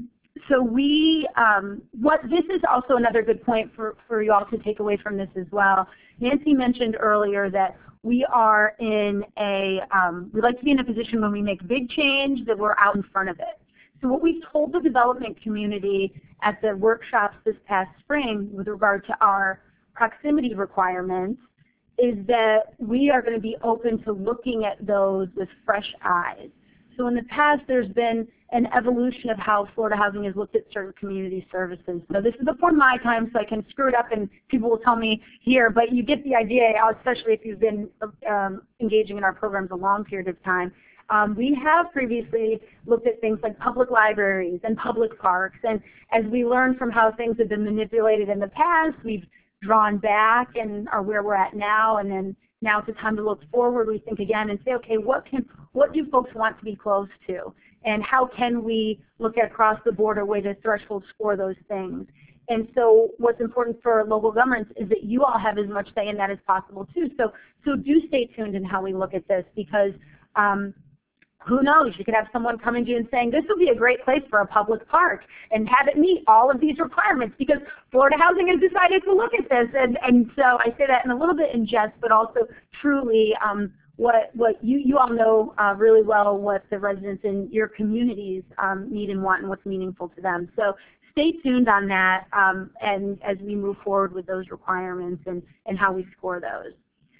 this is also another good point for you all to take away from this as well. Nancy mentioned earlier that we are in we like to be in a position when we make big change that we're out in front of it. So what we've told the development community at the workshops this past spring with regard to our proximity requirements is that we are going to be open to looking at those with fresh eyes. So in the past, there's been an evolution of how Florida Housing has looked at certain community services. So this is before my time, so I can screw it up and people will tell me here, but you get the idea, especially if you've been engaging in our programs a long period of time. We have previously looked at things like public libraries and public parks, and as we learned from how things have been manipulated in the past, we've drawn back and are where we're at now, and then now it's time to look forward. We think again and say, okay, what do folks want to be close to, and how can we look at across the board a way to threshold score those things? And so what's important for local governments is that you all have as much say in that as possible too. So do stay tuned in how we look at this, because who knows, you could have someone coming to you and saying, this would be a great place for a public park, and have it meet all of these requirements because Florida Housing has decided to look at this. And so I say that in a little bit in jest, but also truly what you all know really well what the residents in your communities need and want and what's meaningful to them. So stay tuned on that and as we move forward with those requirements and how we score those.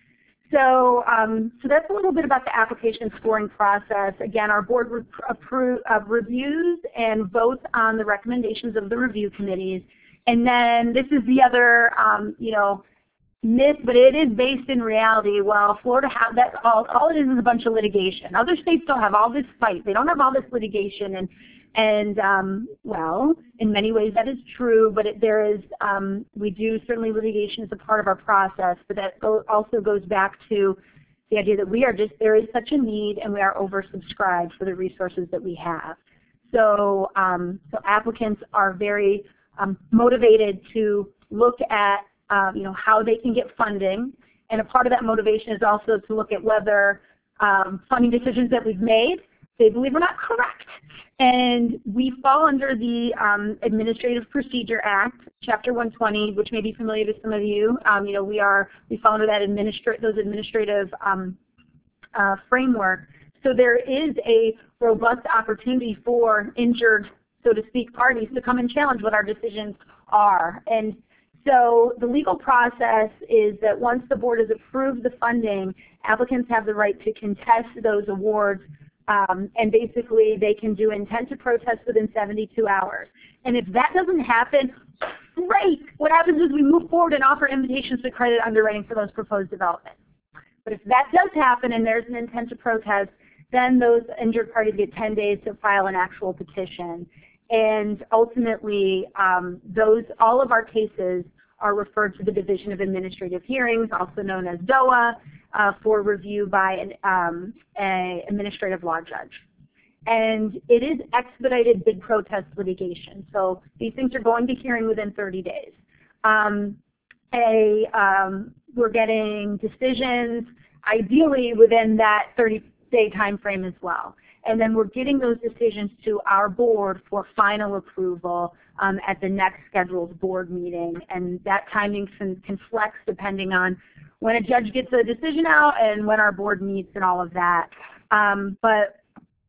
So, so that's a little bit about the application scoring process. Again, our board reviews and votes on the recommendations of the review committees. And then this is the other, you know, myth, but it is based in reality. Well, Florida has that. All it is a bunch of litigation. Other states don't have all this fight. They don't have all this litigation, and well, in many ways that is true. But there is, we do certainly litigation is a part of our process. But that also goes back to the idea that we are just there is such a need, and we are oversubscribed for the resources that we have. So, so applicants are very motivated to look at you know, how they can get funding, and a part of that motivation is also to look at whether funding decisions that we've made, they believe are not correct. And we fall under the Administrative Procedure Act, Chapter 120, which may be familiar to some of you. You know, we fall under that those administrative framework. So there is a robust opportunity for injured, so to speak, parties to come and challenge what our decisions are. And so the legal process is that once the board has approved the funding, applicants have the right to contest those awards, and basically they can do intent to protest within 72 hours. And if that doesn't happen, great. What happens is we move forward and offer invitations to credit underwriting for those proposed developments. But if that does happen and there's an intent to protest, then those injured parties get 10 days to file an actual petition. And ultimately, all of our cases are referred to the Division of Administrative Hearings, also known as DOA, for review by an administrative law judge. And it is expedited bid protest litigation. So these things are going to hearing within 30 days. We're getting decisions ideally within that 30-day time frame as well. And then we're getting those decisions to our board for final approval at the next scheduled board meeting. And that timing can flex depending on when a judge gets a decision out and when our board meets and all of that. But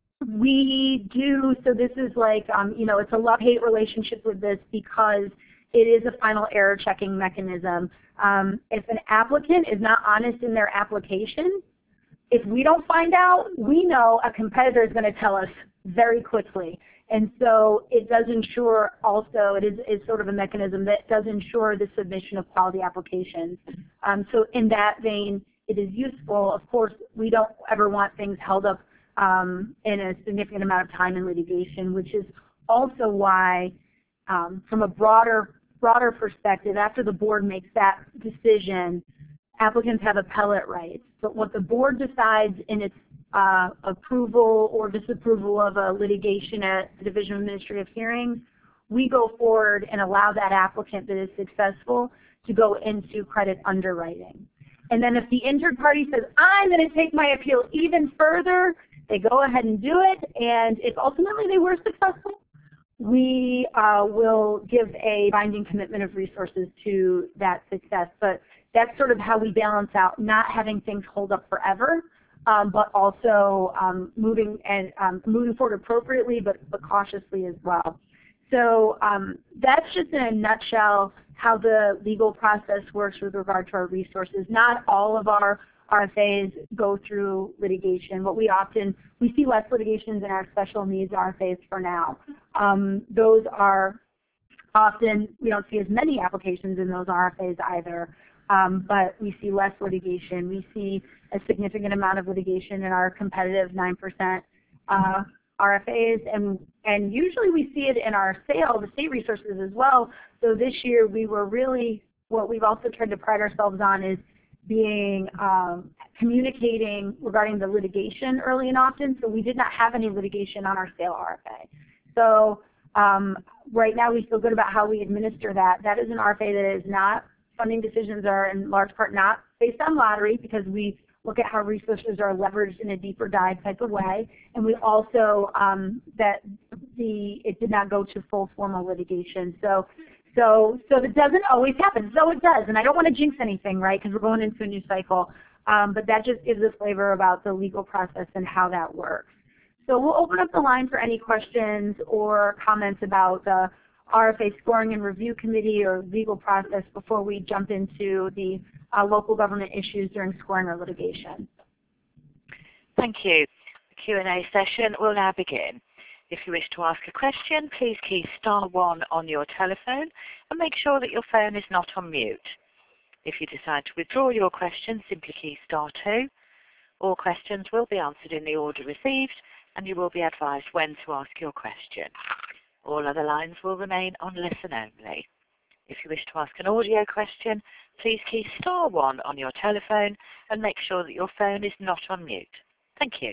we do, so this is like, you know, it's a love-hate relationship with this because it is a final error checking mechanism. If an applicant is not honest in their application, if we don't find out, we know a competitor is going to tell us very quickly. And so it does ensure also, it is sort of a mechanism that does ensure the submission of quality applications. So in that vein, it is useful. Of course, we don't ever want things held up in a significant amount of time in litigation, which is also why, from a broader perspective, after the board makes that decision, applicants have appellate rights. But what the board decides in its approval or disapproval of a litigation at the Division of Administrative Hearings, we go forward and allow that applicant that is successful to go into credit underwriting. And then if the injured party says, I'm going to take my appeal even further, they go ahead and do it. And if ultimately they were successful, we will give a binding commitment of resources to that success. But that's sort of how we balance out not having things hold up forever, but also moving forward appropriately, but cautiously as well. So that's just in a nutshell how the legal process works with regard to our resources. Not all of our RFAs go through litigation. We see less litigations in our special needs RFAs for now. Those are often, we don't see as many applications in those RFAs either, but we see less litigation. We see a significant amount of litigation in our competitive 9% RFAs, and usually we see it in our the state resources as well. So this year we were really, what we've also tried to pride ourselves on is being communicating regarding the litigation early and often. So we did not have any litigation on our sale RFA. So right now we feel good about how we administer that. That is an RFA that is not, funding decisions are in large part not based on lottery because we look at how resources are leveraged in a deeper dive type of way. And we also, it did not go to full formal litigation. So that doesn't always happen. So it does. And I don't want to jinx anything, right, because we're going into a new cycle. But that just gives a flavor about the legal process and how that works. So we'll open up the line for any questions or comments about the RFA scoring and review committee or legal process before we jump into the local government issues during scoring or litigation. Thank you. The Q&A session will now begin. If you wish to ask a question, please key *1 on your telephone and make sure that your phone is not on mute. If you decide to withdraw your question, simply key *2. All questions will be answered in the order received, and you will be advised when to ask your question. All other lines will remain on listen only. If you wish to ask an audio question, please key *1 on your telephone and make sure that your phone is not on mute. Thank you.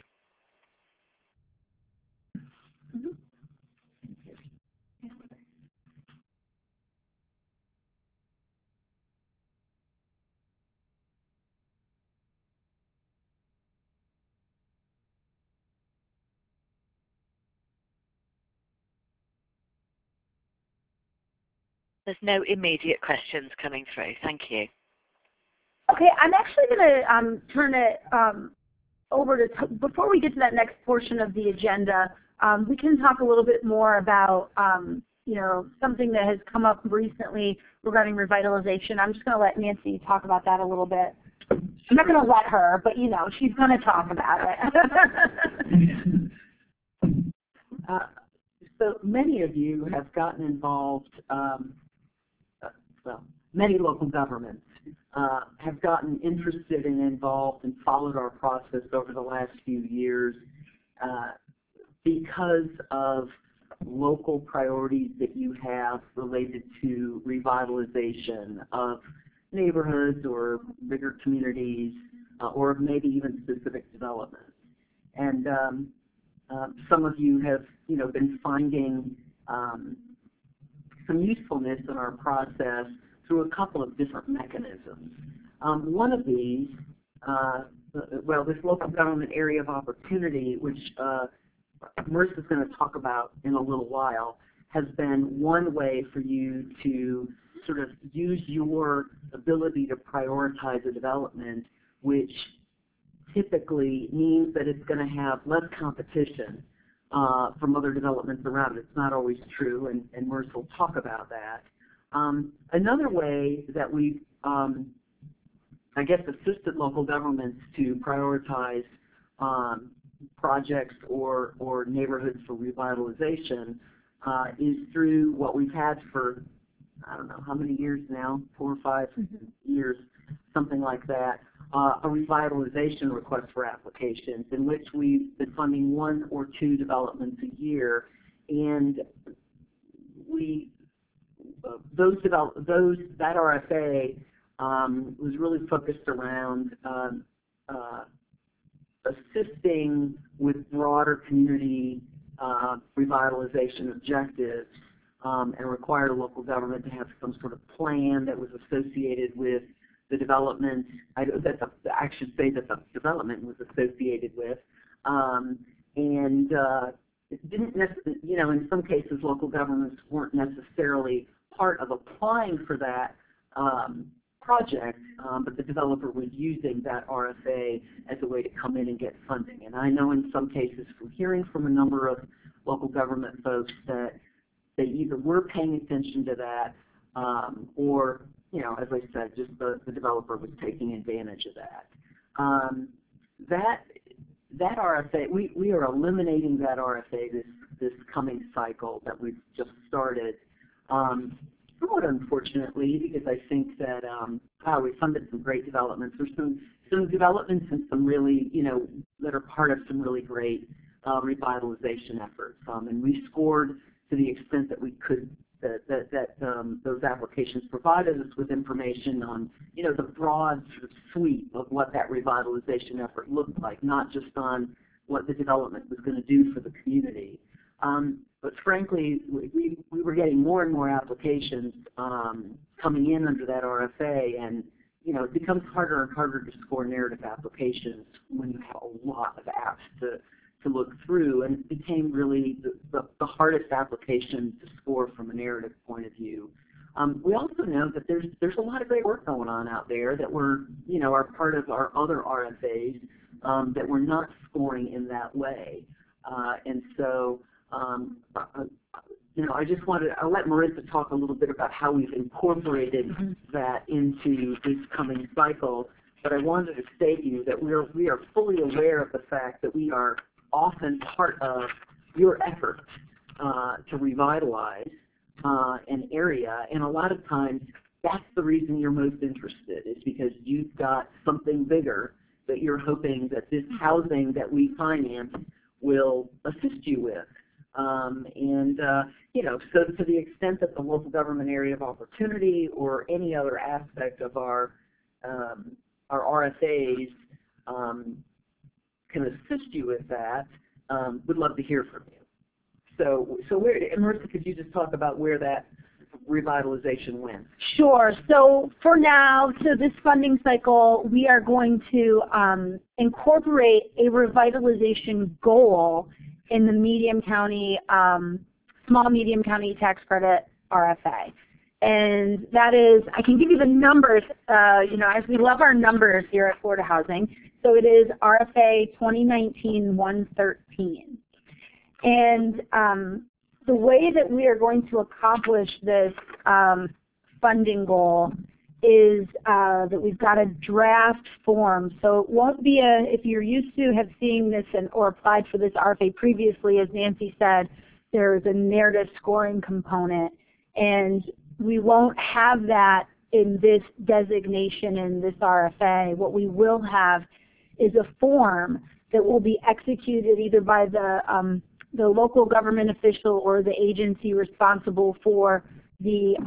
There's no immediate questions coming through. Thank you. Okay, I'm actually going to turn it over to, before we get to that next portion of the agenda, we can talk a little bit more about, you know, something that has come up recently regarding revitalization. I'm just going to let Nancy talk about that a little bit. I'm not going to let her, but, you know, she's going to talk about it. So many of you have gotten involved, well, many local governments have gotten interested and involved and followed our process over the last few years because of local priorities that you have related to revitalization of neighborhoods or bigger communities or maybe even specific developments. And some of you have, you know, been finding some usefulness in our process through a couple of different mechanisms. One of these, well, this local government area of opportunity, which Marissa's going to talk about in a little while, has been one way for you to sort of use your ability to prioritize a development, which typically means that it's going to have less competition from other developments around it. It's not always true, and Marissa will talk about that. Another way that we've, I guess, assisted local governments to prioritize projects or neighborhoods for revitalization is through what we've had for, I don't know, how many years now, 4 or 5 years, something like that, a revitalization request for applications in which we've been funding 1 or 2 developments a year, and that RFA was really focused around assisting with broader community revitalization objectives and required a local government to have some sort of plan that was associated with the development, I should say that the development was associated with, and it didn't necessarily, you know, in some cases local governments weren't necessarily part of applying for that project, but the developer was using that RFA as a way to come in and get funding. And I know in some cases from hearing from a number of local government folks that they either were paying attention to that or, you know, as I said, just the developer was taking advantage of that. That RFA, we are eliminating that RFA this coming cycle that we've just started. Somewhat unfortunately, because I think that we funded some great developments. There's some developments and some really, you know, that are part of some really great revitalization efforts. And we scored to the extent that we could, those applications provided us with information on, you know, the broad sort of sweep of what that revitalization effort looked like, not just on what the development was going to do for the community. But frankly, we were getting more and more applications coming in under that RFA, and you know, it becomes harder and harder to score narrative applications when you have a lot of apps to look through, and it became really the hardest application to score from a narrative point of view. We also know that there's a lot of great work going on out there that we're, you know, are part of our other RFAs that we're not scoring in that way, and so I just I'll let Marissa talk a little bit about how we've incorporated that into this coming cycle, but I wanted to say to you that we are fully aware of the fact that we are often part of your efforts to revitalize an area, and a lot of times that's the reason you're most interested, is because you've got something bigger that you're hoping that this housing that we finance will assist you with. So to the extent that the local government area of opportunity or any other aspect of our RSAs can assist you with that, we'd love to hear from you. So Marissa, could you just talk about where that revitalization went? Sure. So for now, so this funding cycle, we are going to incorporate a revitalization goal in the small medium county tax credit RFA. And that is, I can give you the numbers, as we love our numbers here at Florida Housing. So it is RFA 2019-113. And the way that we are going to accomplish this funding goal is that we've got a draft form. So it won't be if you're used to have seen this or applied for this RFA previously, as Nancy said, there's a narrative scoring component. And we won't have that in this designation in this RFA. What we will have is a form that will be executed either by the local government official or the agency responsible for the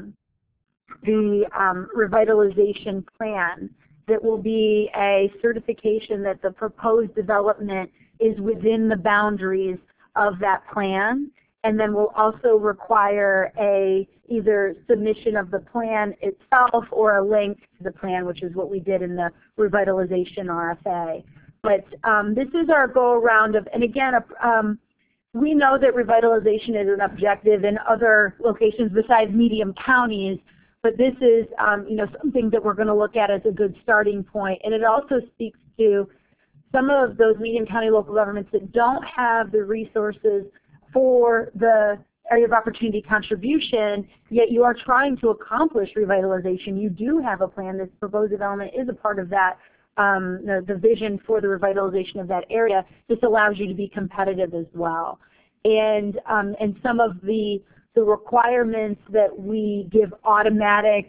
revitalization plan, that will be a certification that the proposed development is within the boundaries of that plan, and then we'll also require either submission of the plan itself or a link to the plan, which is what we did in the revitalization RFA. But this is our go-around of, and again, we know that revitalization is an objective in other locations besides medium counties, but this is something that we're going to look at as a good starting point. And it also speaks to some of those medium county local governments that don't have the resources for the area of opportunity contribution, yet you are trying to accomplish revitalization. You do have a plan. This proposed development is a part of that, the vision for the revitalization of that area. This allows you to be competitive as well. And some of the requirements that we give automatic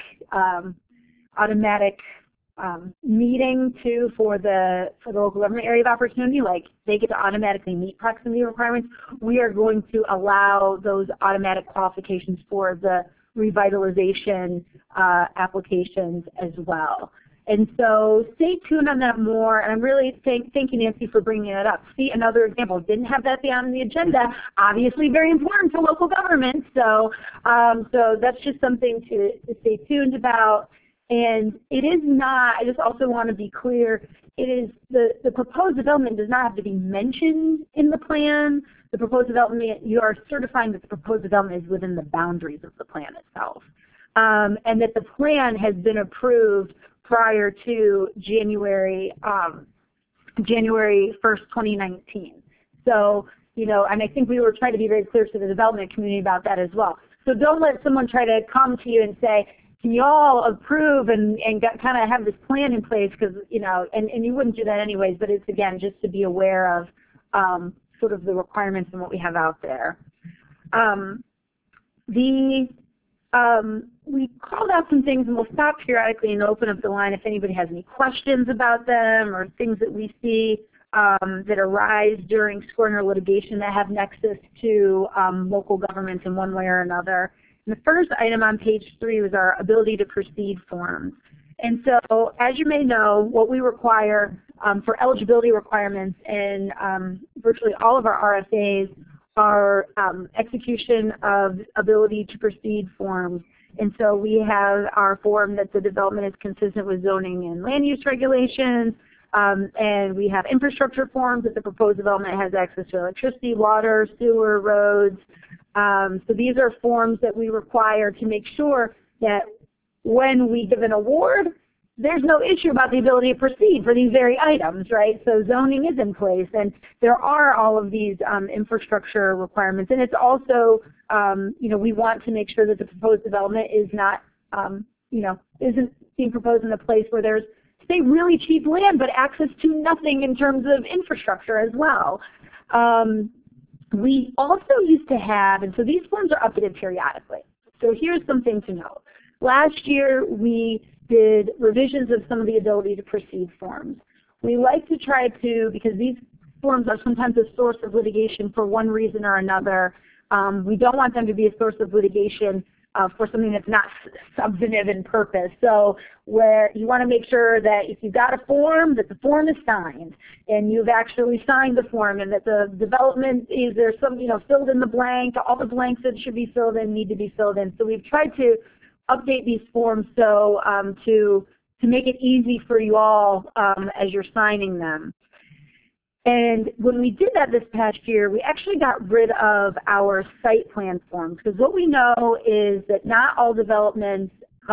meeting to for the local government area of opportunity, like they get to automatically meet proximity requirements, we are going to allow those automatic qualifications for the revitalization applications as well. And so stay tuned on that more, and I'm really thank you, Nancy, for bringing it up. See, another example, didn't have that on the agenda, obviously very important to local government, so that's just something to stay tuned about. And it is not, I just also want to be clear, it is the proposed development does not have to be mentioned in the plan. The proposed development, you are certifying that the proposed development is within the boundaries of the plan itself. And that the plan has been approved prior to January 1st, 2019. So, and I think we were trying to be very clear to the development community about that as well. So don't let someone try to come to you and say, can you all approve and kind of have this plan in place, because, and you wouldn't do that anyways, but it's, again, just to be aware of sort of the requirements and what we have out there. We called out some things, and we'll stop periodically and open up the line if anybody has any questions about them or things that we see that arise during scoring or litigation that have nexus to local governments in one way or another. And the first item on page 3 was our ability to proceed forms. And so, as you may know, what we require for eligibility requirements in virtually all of our RFAs are execution of ability to proceed forms. And so we have our form that the development is consistent with zoning and land use regulations, and we have infrastructure forms that the proposed development has access to electricity, water, sewer, roads. So these are forms that we require to make sure that when we give an award, there's no issue about the ability to proceed for these very items, right? So zoning is in place, and there are all of these infrastructure requirements. And it's also, we want to make sure that the proposed development is not, isn't being proposed in a place where there's, say, really cheap land, but access to nothing in terms of infrastructure as well. We also used to have, and so these forms are updated periodically. So here's something to note. Last year, we did revisions of some of the ability to proceed forms. We like to try to, because these forms are sometimes a source of litigation for one reason or another, we don't want them to be a source of litigation for something that's not substantive in purpose. So where you want to make sure that if you've got a form, that the form is signed, and you've actually signed the form, and that the development is there some, filled in the blank, all the blanks that should be filled in need to be filled in. So we've tried to update these forms so to make it easy for you all as you're signing them. And when we did that this past year, we actually got rid of our site plan forms, because what we know is that not all developments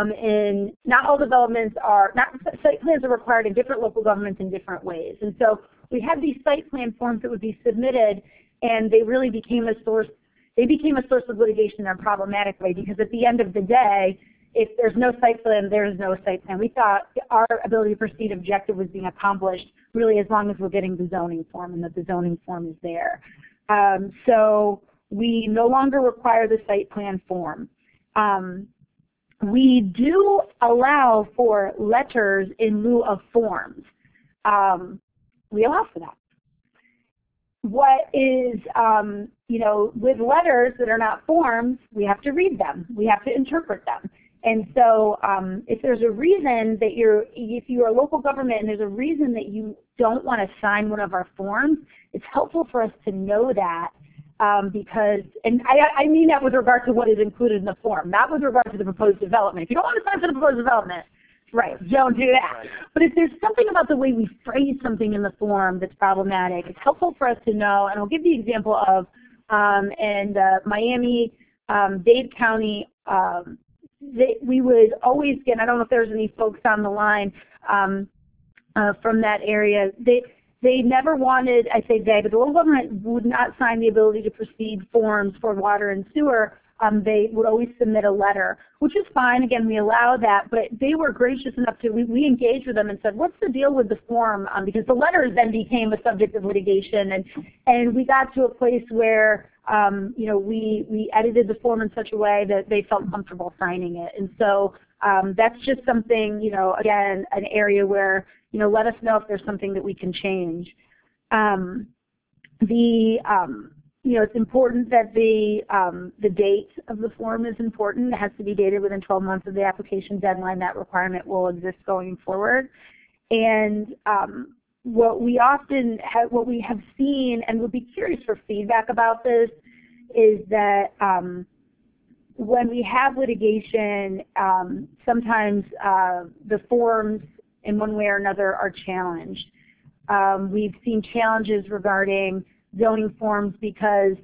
site plans are required in different local governments in different ways. And so we had these site plan forms that would be submitted, and they really became a source of litigation in a problematic way, because at the end of the day, if there's no site plan, there is no site plan. We thought our ability to proceed objective was being accomplished really as long as we're getting the zoning form and that the zoning form is there. So we no longer require the site plan form. We do allow for letters in lieu of forms. We allow for that. What is, with letters that are not forms, we have to read them. We have to interpret them. And so if there's a reason that if you are a local government and there's a reason that you don't want to sign one of our forms, it's helpful for us to know that because, and I mean that with regard to what is included in the form, not with regard to the proposed development. If you don't want to sign for the proposed development, right, don't do that. Right. But if there's something about the way we phrase something in the form that's problematic, it's helpful for us to know, and I'll give the example of Miami-Dade County, we would always get, I don't know if there's any folks on the line from that area, they never wanted, I say they, but the local government would not sign the ability to proceed forms for water and sewer. They would always submit a letter, which is fine. Again, we allow that, but they were gracious enough to, we engaged with them and said, what's the deal with the form? Because the letters then became a subject of litigation, and we got to a place where we edited the form in such a way that they felt comfortable signing it. And so that's just something, again, an area where, let us know if there's something that we can change. It's important that the date of the form is important. It has to be dated within 12 months of the application deadline. That requirement will exist going forward. And what we have seen, and would be curious for feedback about this, is that when we have litigation, sometimes the forms in one way or another are challenged. We've seen challenges regarding zoning forms because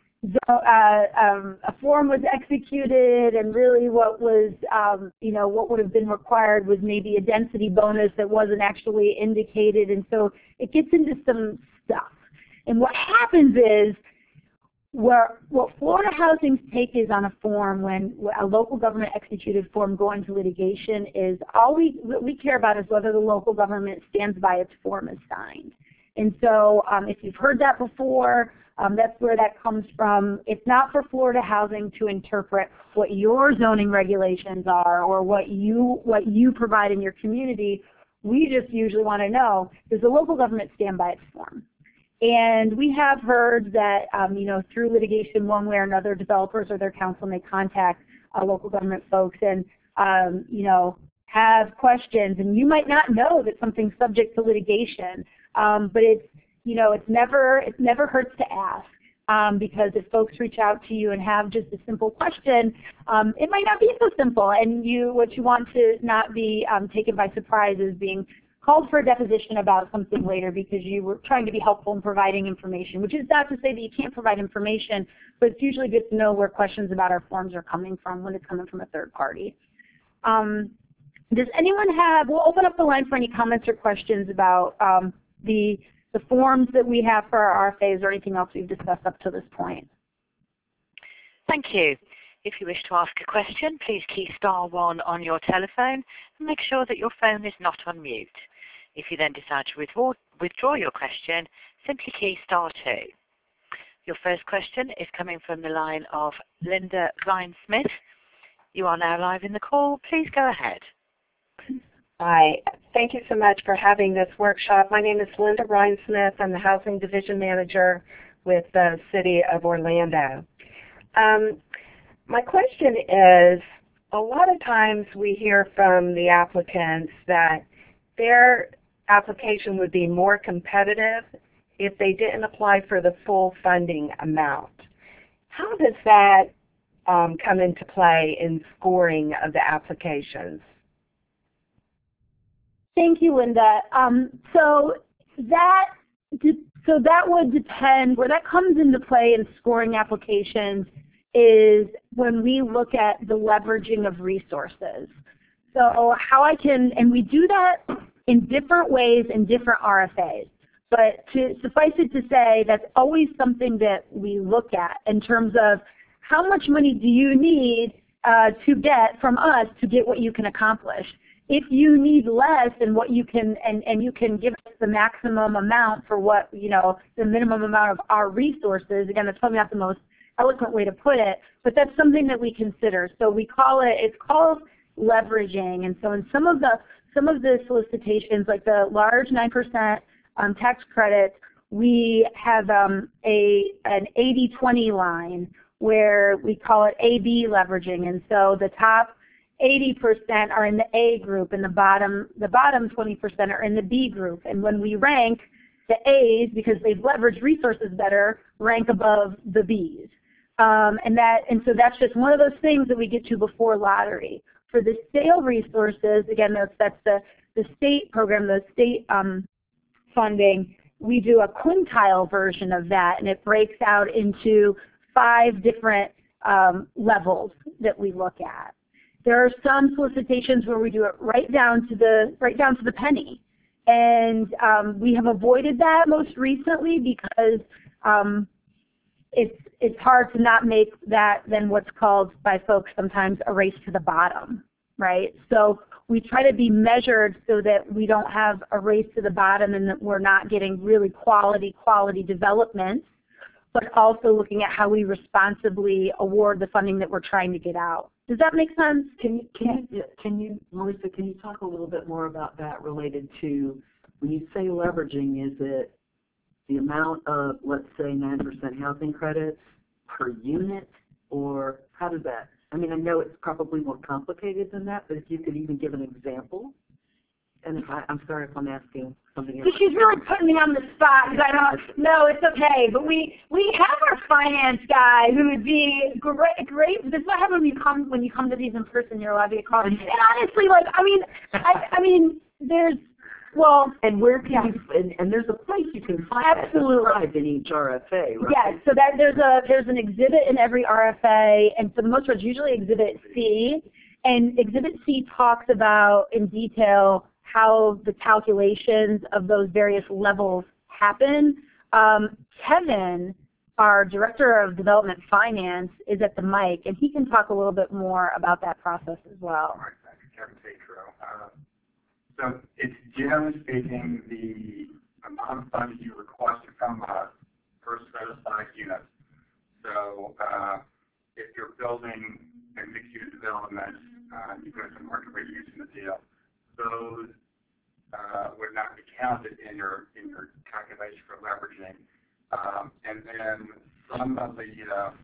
a form was executed, and really what was, what would have been required was maybe a density bonus that wasn't actually indicated, and so it gets into some stuff. And what happens is, what Florida Housing's take is on a form when a local government executed form going to litigation is what we care about is whether the local government stands by its form as signed. And so if you've heard that before, that's where that comes from. It's not for Florida Housing to interpret what your zoning regulations are or what you provide in your community. We just usually want to know, does the local government stand by its form? And we have heard that, through litigation one way or another, developers or their counsel may contact local government folks and, have questions. And you might not know that something's subject to litigation, but it never hurts to ask. Because if folks reach out to you and have just a simple question, it might not be so simple. And what you want to not be taken by surprise is being called for a deposition about something later because you were trying to be helpful in providing information, which is not to say that you can't provide information, but it's usually good to know where questions about our forms are coming from when it's coming from a third party. Does anyone have, we'll open up the line for any comments or questions about the forms that we have for our RFAs or anything else we've discussed up to this point. Thank you. If you wish to ask a question, please key *1 on your telephone and make sure that your phone is not on mute. If you then decide to withdraw your question, simply key *2. Your first question is coming from the line of Linda Ryan-Smith. You are now live in the call. Please go ahead. Hi. Thank you so much for having this workshop. My name is Linda Ryan-Smith. I'm the Housing Division Manager with the City of Orlando. My question is, a lot of times we hear from the applicants that their application would be more competitive if they didn't apply for the full funding amount. How does that come into play in scoring of the applications? Thank you, Linda. So that would depend, where that comes into play in scoring applications is when we look at the leveraging of resources. So how I can, and we do that in different ways in different RFAs, but to suffice it to say, that's always something that we look at in terms of how much money do you need to get from us to get what you can accomplish. If you need less than what you can, and you can give us the maximum amount for what, the minimum amount of our resources, again, that's probably not the most eloquent way to put it, but that's something that we consider. So we call it, it's called leveraging. And so in some of the solicitations, like the large 9% tax credits, we have an 80-20 line where we call it AB leveraging. And so the top 80% are in the A group and the bottom 20% are in the B group. And when we rank, the A's, because they've leveraged resources better, rank above the B's. And so that's just one of those things that we get to before lottery. For the sale resources, again, that's the state program, the state funding, we do a quintile version of that, and it breaks out into 5 different levels that we look at. There are some solicitations where we do it right down to the penny, and we have avoided that most recently because it's hard to not make that then what's called by folks sometimes a race to the bottom, right? So we try to be measured so that we don't have a race to the bottom and that we're not getting really quality development, but also looking at how we responsibly award the funding that we're trying to get out. Does that make sense? Melissa, can you talk a little bit more about that related to, when you say leveraging, is it the amount of, let's say, 9% housing credits per unit, or how does that, I mean, I know it's probably more complicated than that, but if you could even give an example. And if I'm sorry if I'm asking something else. She's really putting me on the spot because I don't. No, it's okay. But we have our finance guy who would be great. This is what happens when you come to these in person. You're allowed to get called. And honestly, like I mean, there's and where can you? And there's a place you can find that in each RFA, right? Yes. So that there's an exhibit in every RFA, and for the most part, it's usually Exhibit C. And Exhibit C talks about in detail how the calculations of those various levels happen. Kevin, our Director of Development Finance, is at the mic, and he can talk a little bit more about that process as well. All right, thank you, Kevin Tatro. So it's generally speaking the amount of funds you request from us per set-aside unit. So if you're building a mixed-use development, you've got some market rate use in the deal. Those would not be counted in your calculation for leveraging. And then some of the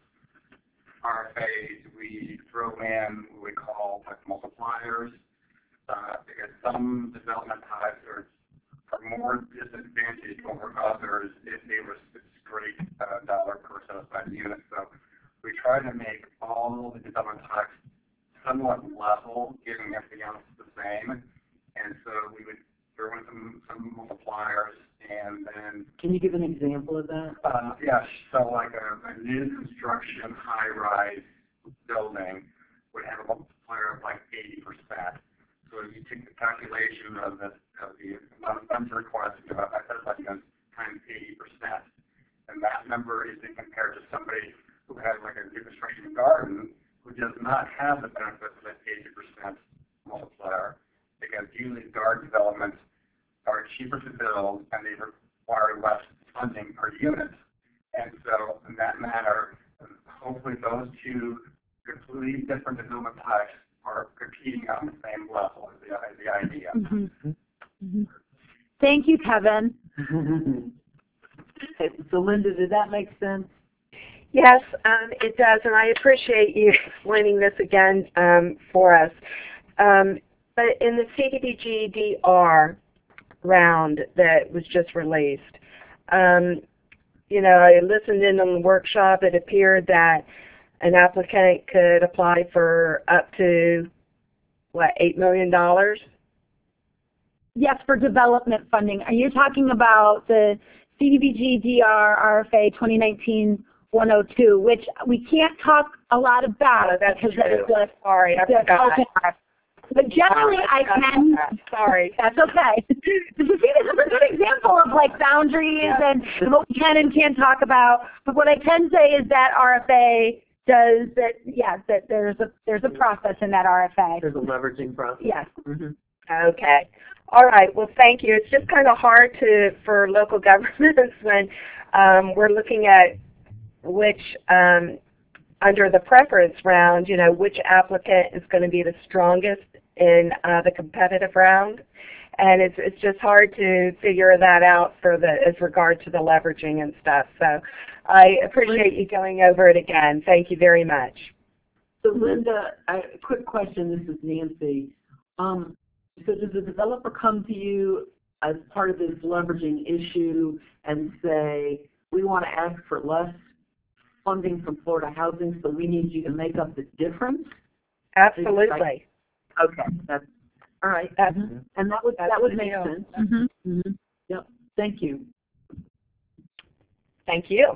RFAs we throw in what we call like multipliers, because some development types are more disadvantaged over others if they were straight dollar per set-aside unit. So we try to make all the development types somewhat level, giving everything else the same. And so we would throw in some multipliers, and then... Can you give an example of that? Yes. So like a new construction high-rise building would have a multiplier of like 80%. So So you take the calculation of the amount of funds requested about units times 80%, and that number is compared to somebody who has like a new construction garden who does not have the benefits of that 80% multiplier, because usually garden developments are cheaper to build and they require less funding per unit. And so in that manner, hopefully those two completely different development types are competing on the same level is the idea. Mm-hmm. Mm-hmm. Thank you, Kevin. So Linda, did that make sense? Yes, it does, and I appreciate you explaining this again for us. But in the CDBG-DR round that was just released, you know, I listened in on the workshop. It appeared that an applicant could apply for up to, what, $8 million? Yes, for development funding. Are you talking about the CDBG-DR RFA 2019-102, which we can't talk a lot about because it's sorry, I forgot. Okay. But generally, I can. Sorry. That's okay. This is a good example of like boundaries and what we can and can't talk about. But what I can say is that RFA does that. Yes, that there's a process in that RFA. There's a leveraging process. Yes. Mm-hmm. Okay. All right. Well, thank you. It's just kind of hard for local governments when we're looking at which under the preference round, you know, which applicant is going to be the strongest in the competitive round, and it's just hard to figure that out as regard to the leveraging and stuff. So I appreciate you going over it again. Thank you very much. So Linda, a quick question. This is Nancy. So does the developer come to you as part of this leveraging issue and say, we want to ask for less funding from Florida Housing, so we need you to make up the difference? Absolutely. Okay, that's all right. And that would make sense. Mm-hmm. Mm-hmm. Yep. Thank you. Thank you.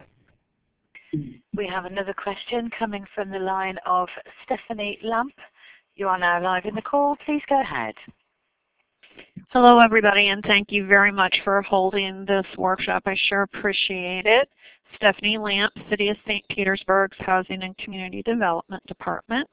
We have another question coming from the line of Stephanie Lamp. You are now live in the call. Please go ahead. Hello, everybody, and thank you very much for holding this workshop. I sure appreciate it. Stephanie Lamp, City of St. Petersburg's Housing and Community Development Department.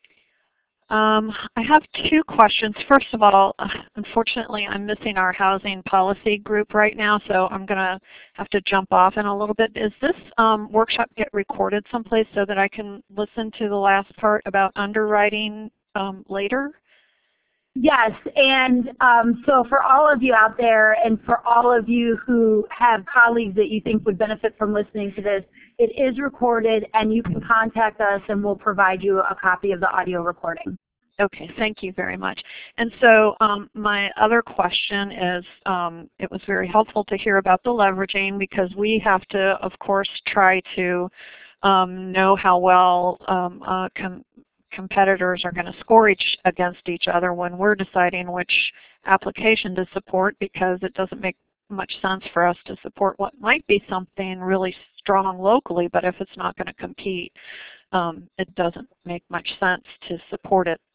I have two questions. First of all, unfortunately, I'm missing our housing policy group right now, so I'm going to have to jump off in a little bit. Is this workshop get recorded someplace so that I can listen to the last part about underwriting later? Yes, and so for all of you out there and for all of you who have colleagues that you think would benefit from listening to this, it is recorded and you can contact us and we'll provide you a copy of the audio recording. Okay, thank you very much. And so my other question is, it was very helpful to hear about the leveraging because we have to, of course, try to know how well competitors are going to score against each other when we're deciding which application to support, because it doesn't make much sense for us to support what might be something really strong locally, but if it's not going to compete, it doesn't make much sense to support it.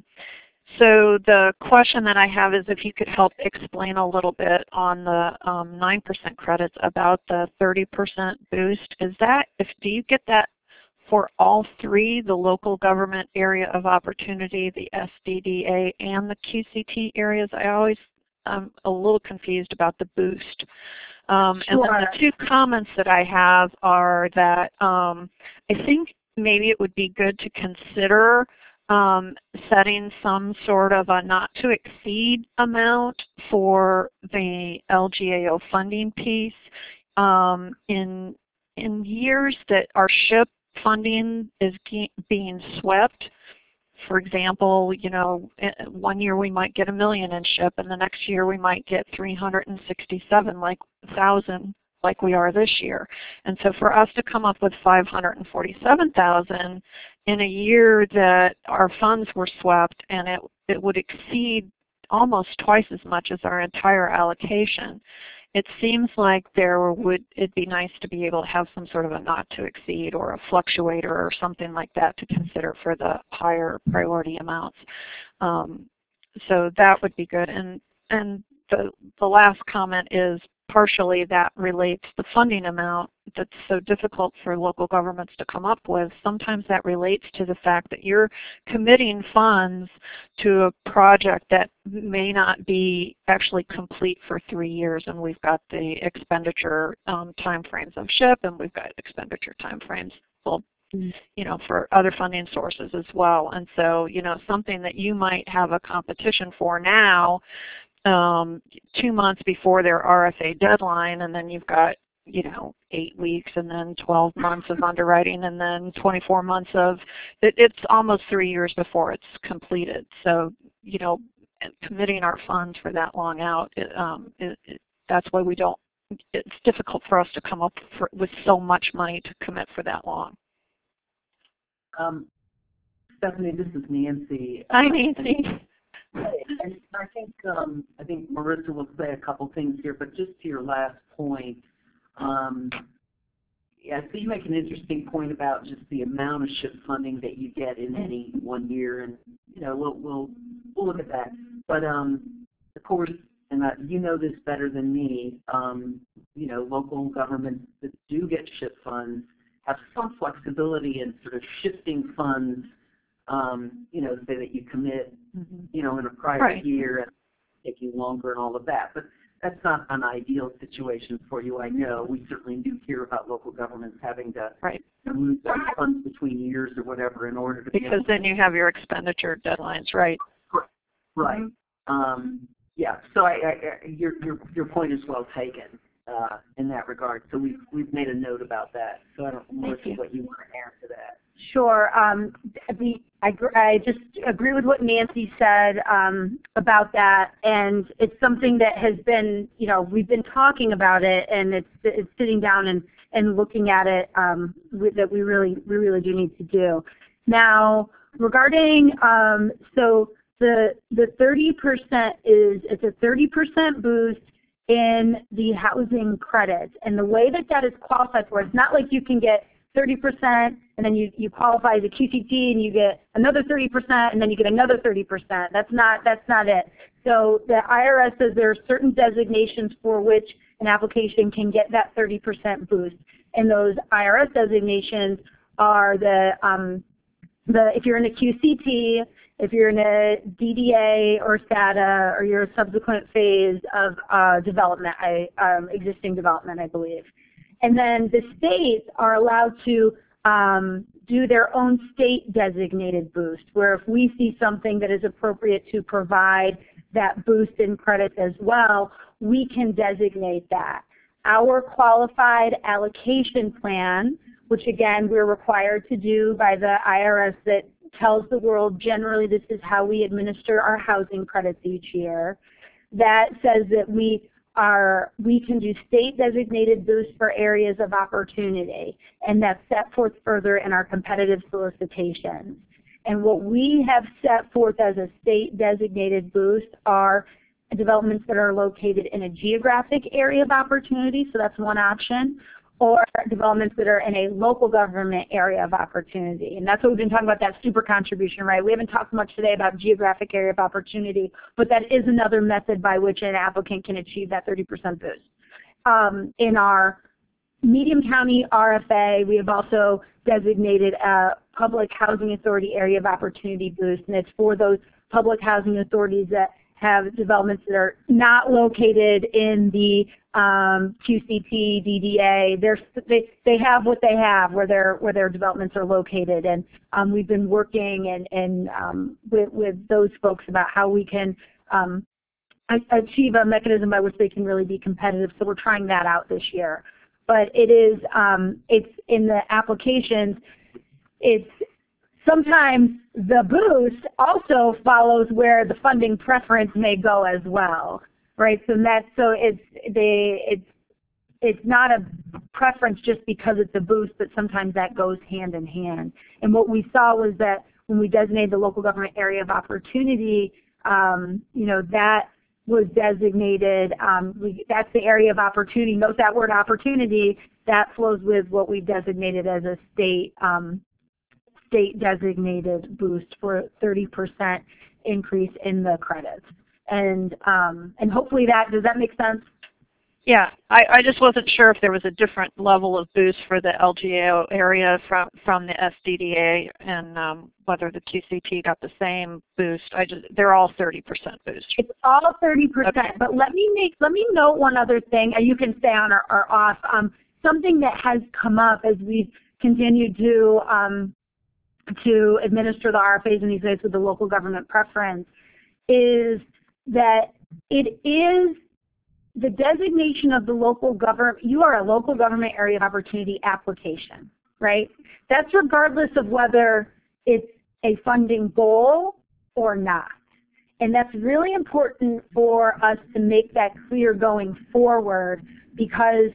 So the question that I have is if you could help explain a little bit on the 9% credits about the 30% boost. Do you get that for all three, the local government area of opportunity, the SDDA, and the QCT areas? I'm a little confused about the boost. And then the two comments that I have are that I think maybe it would be good to consider setting some sort of a not-to-exceed amount for the LGAO funding piece. In years that our SHIP funding is being swept, for example, you know, one year we might get $1 million in SHIP, and the next year we might get 367,000 like we are this year. And so for us to come up with 547,000 in a year that our funds were swept, and it would exceed almost twice as much as our entire allocation, it seems like it'd be nice to be able to have some sort of a not to exceed or a fluctuator or something like that to consider for the higher priority amounts. so that would be good. And the last comment is partially that relates the funding amount that's so difficult for local governments to come up with. Sometimes that relates to the fact that you're committing funds to a project that may not be actually complete for 3 years, and we've got the expenditure timeframes of SHIP, and we've got expenditure timeframes, well, you know, for other funding sources as well. And so, you know, something that you might have a competition for now, 2 months before their RFA deadline, and then you've got, you know, 8 weeks and then 12 months of underwriting and then 24 months of, it's almost 3 years before it's completed. So, you know, committing our funds for that long out, that's why we don't, it's difficult for us to come up with so much money to commit for that long. Stephanie, this is Nancy. Hi, Nancy. And I think Marissa will say a couple things here, but just to your last point, yeah, so you make an interesting point about just the amount of SHIP funding that you get in any 1 year, and you know we'll look at that. But of course, and you know this better than me, you know, local governments that do get SHIP funds have some flexibility in sort of shifting funds. You know, say that you commit, you know, in a prior year and taking longer and all of that. But that's not an ideal situation for you, I know. We certainly do hear about local governments having to move those funds between years or whatever in order to because then you have your expenditure deadlines, right? Right. Yeah. So your point is well taken in that regard. So we've made a note about that. So I don't know what you want to add to that. Sure. I just agree with what Nancy said about that, and it's something that has been, you know, we've been talking about it, and it's sitting down and looking at it that we really do need to do. Now, regarding so the 30% it's a 30% boost in the housing credits, and the way that is qualified for, it's not like you can get 30% and then you qualify as a QCT and you get another 30% and then you get another 30%. That's not it. So the IRS says there are certain designations for which an application can get that 30% boost, and those IRS designations are if you're in a QCT, if you're in a DDA or SATA, or you're a subsequent phase of development, existing development, I believe. And then the states are allowed to do their own state designated boost, where if we see something that is appropriate to provide that boost in credits as well, we can designate that. Our qualified allocation plan, which again we're required to do by the IRS, that tells the world generally this is how we administer our housing credits each year, that says that we can do state designated boosts for areas of opportunity, and that's set forth further in our competitive solicitations. And what we have set forth as a state designated boost are developments that are located in a geographic area of opportunity, so that's one option, or developments that are in a local government area of opportunity. And that's what we've been talking about, that super contribution, right? We haven't talked much today about geographic area of opportunity, but that is another method by which an applicant can achieve that 30% boost. In our medium county RFA, we have also designated a public housing authority area of opportunity boost, and it's for those public housing authorities that have developments that are not located in the QCT, DDA. They have what they have where their developments are located, and we've been working with those folks about how we can achieve a mechanism by which they can really be competitive. So we're trying that out this year. But it's in the applications. It's sometimes the boost also follows where the funding preference may go as well, right? So it's not a preference just because it's a boost, but sometimes that goes hand in hand. And what we saw was that when we designated the local government area of opportunity, you know, that was designated, that's the area of opportunity. Note that word opportunity, that flows with what we designated as a state designated boost for 30%. increase in the credits. And hopefully does that make sense? Yeah, I just wasn't sure if there was a different level of boost for the LGAO area from the SDDA, and whether the QCP got the same boost. They're all 30% boost. It's all 30%. Okay. But let me note one other thing, and you can stay on or off. Something that has come up as we've continued to administer the RFAs in these ways with the local government preference is that it is the designation of the local government. You are a local government area of opportunity application, right? That's regardless of whether it's a funding goal or not. And that's really important for us to make that clear going forward, because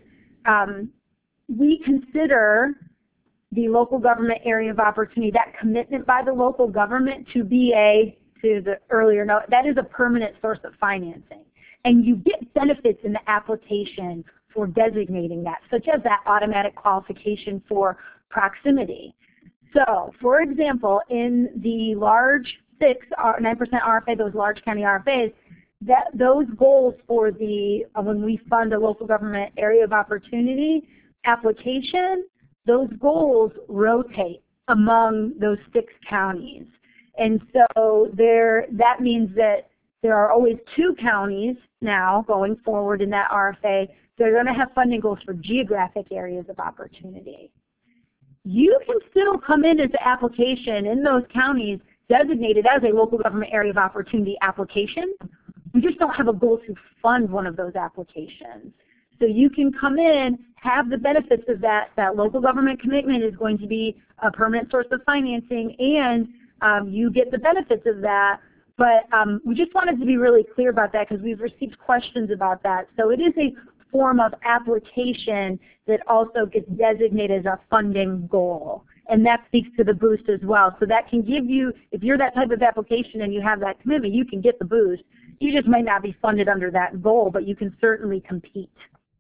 we consider the local government area of opportunity, that commitment by the local government to be to the earlier note, that is a permanent source of financing. And you get benefits in the application for designating that, such as that automatic qualification for proximity. So, for example, in the large 9% RFA, those large county RFAs, those goals for when we fund a local government area of opportunity application, those goals rotate among those 6 counties. And so that means that there are always 2 counties now going forward in that RFA that are going to have funding goals for geographic areas of opportunity. You can still come in as an application in those counties designated as a local government area of opportunity application. We just don't have a goal to fund one of those applications. So you can come in, have the benefits of that local government commitment is going to be a permanent source of financing, and you get the benefits of that. But we just wanted to be really clear about that because we've received questions about that. So it is a form of application that also gets designated as a funding goal. And that speaks to the boost as well. So that can give you, if you're that type of application and you have that commitment, you can get the boost. You just might not be funded under that goal, but you can certainly compete.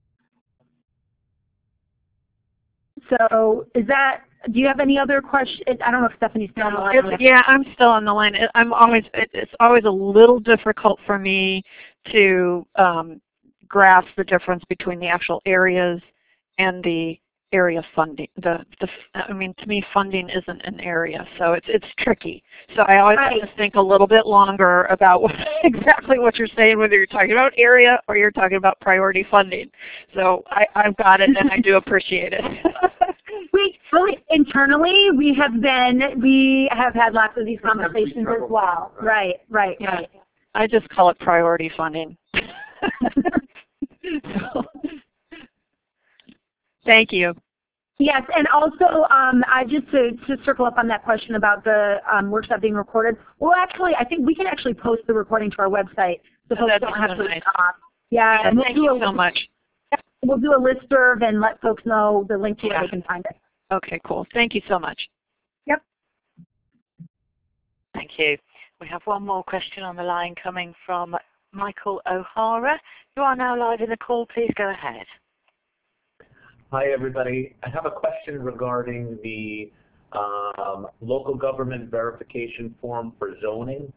So do you have any other questions? I don't know if Stephanie's still on the line. Yeah, I'm still on the line. It's always a little difficult for me to grasp the difference between the actual areas and the area funding. I mean, to me, funding isn't an area, so it's tricky. So I always have to think a little bit longer about exactly what you're saying, whether you're talking about area or you're talking about priority funding. So I've got it, and I do appreciate it. Internally, we have had lots of these conversations as well. Right. Yeah. I just call it priority funding. So, thank you. Yes, and also just to circle up on that question about the workshop being recorded. Well, actually, I think we can actually post the recording to our website, so folks don't have to stop. Yeah, and thank you so much. We'll do a listserv and let folks know the link to where they can find it. Okay, cool. Thank you so much. Yep. Thank you. We have one more question on the line coming from Michael O'Hara. You are now live in the call. Please go ahead. Hi, everybody. I have a question regarding the local government verification form for zoning.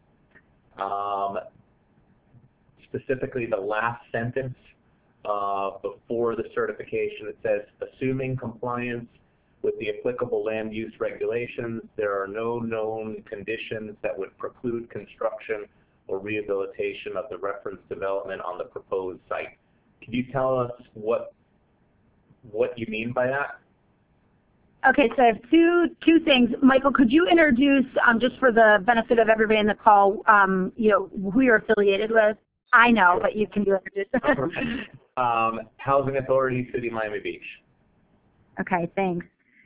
Specifically, the last sentence before the certification, it says, assuming compliance with the applicable land use regulations, there are no known conditions that would preclude construction or rehabilitation of the reference development on the proposed site. Can you tell us what you mean by that? Okay, so I have two things. Michael, could you introduce, just for the benefit of everybody in the call, who you're affiliated with? I know, but you can introduce. Housing Authority, City of Miami Beach. Okay, thanks.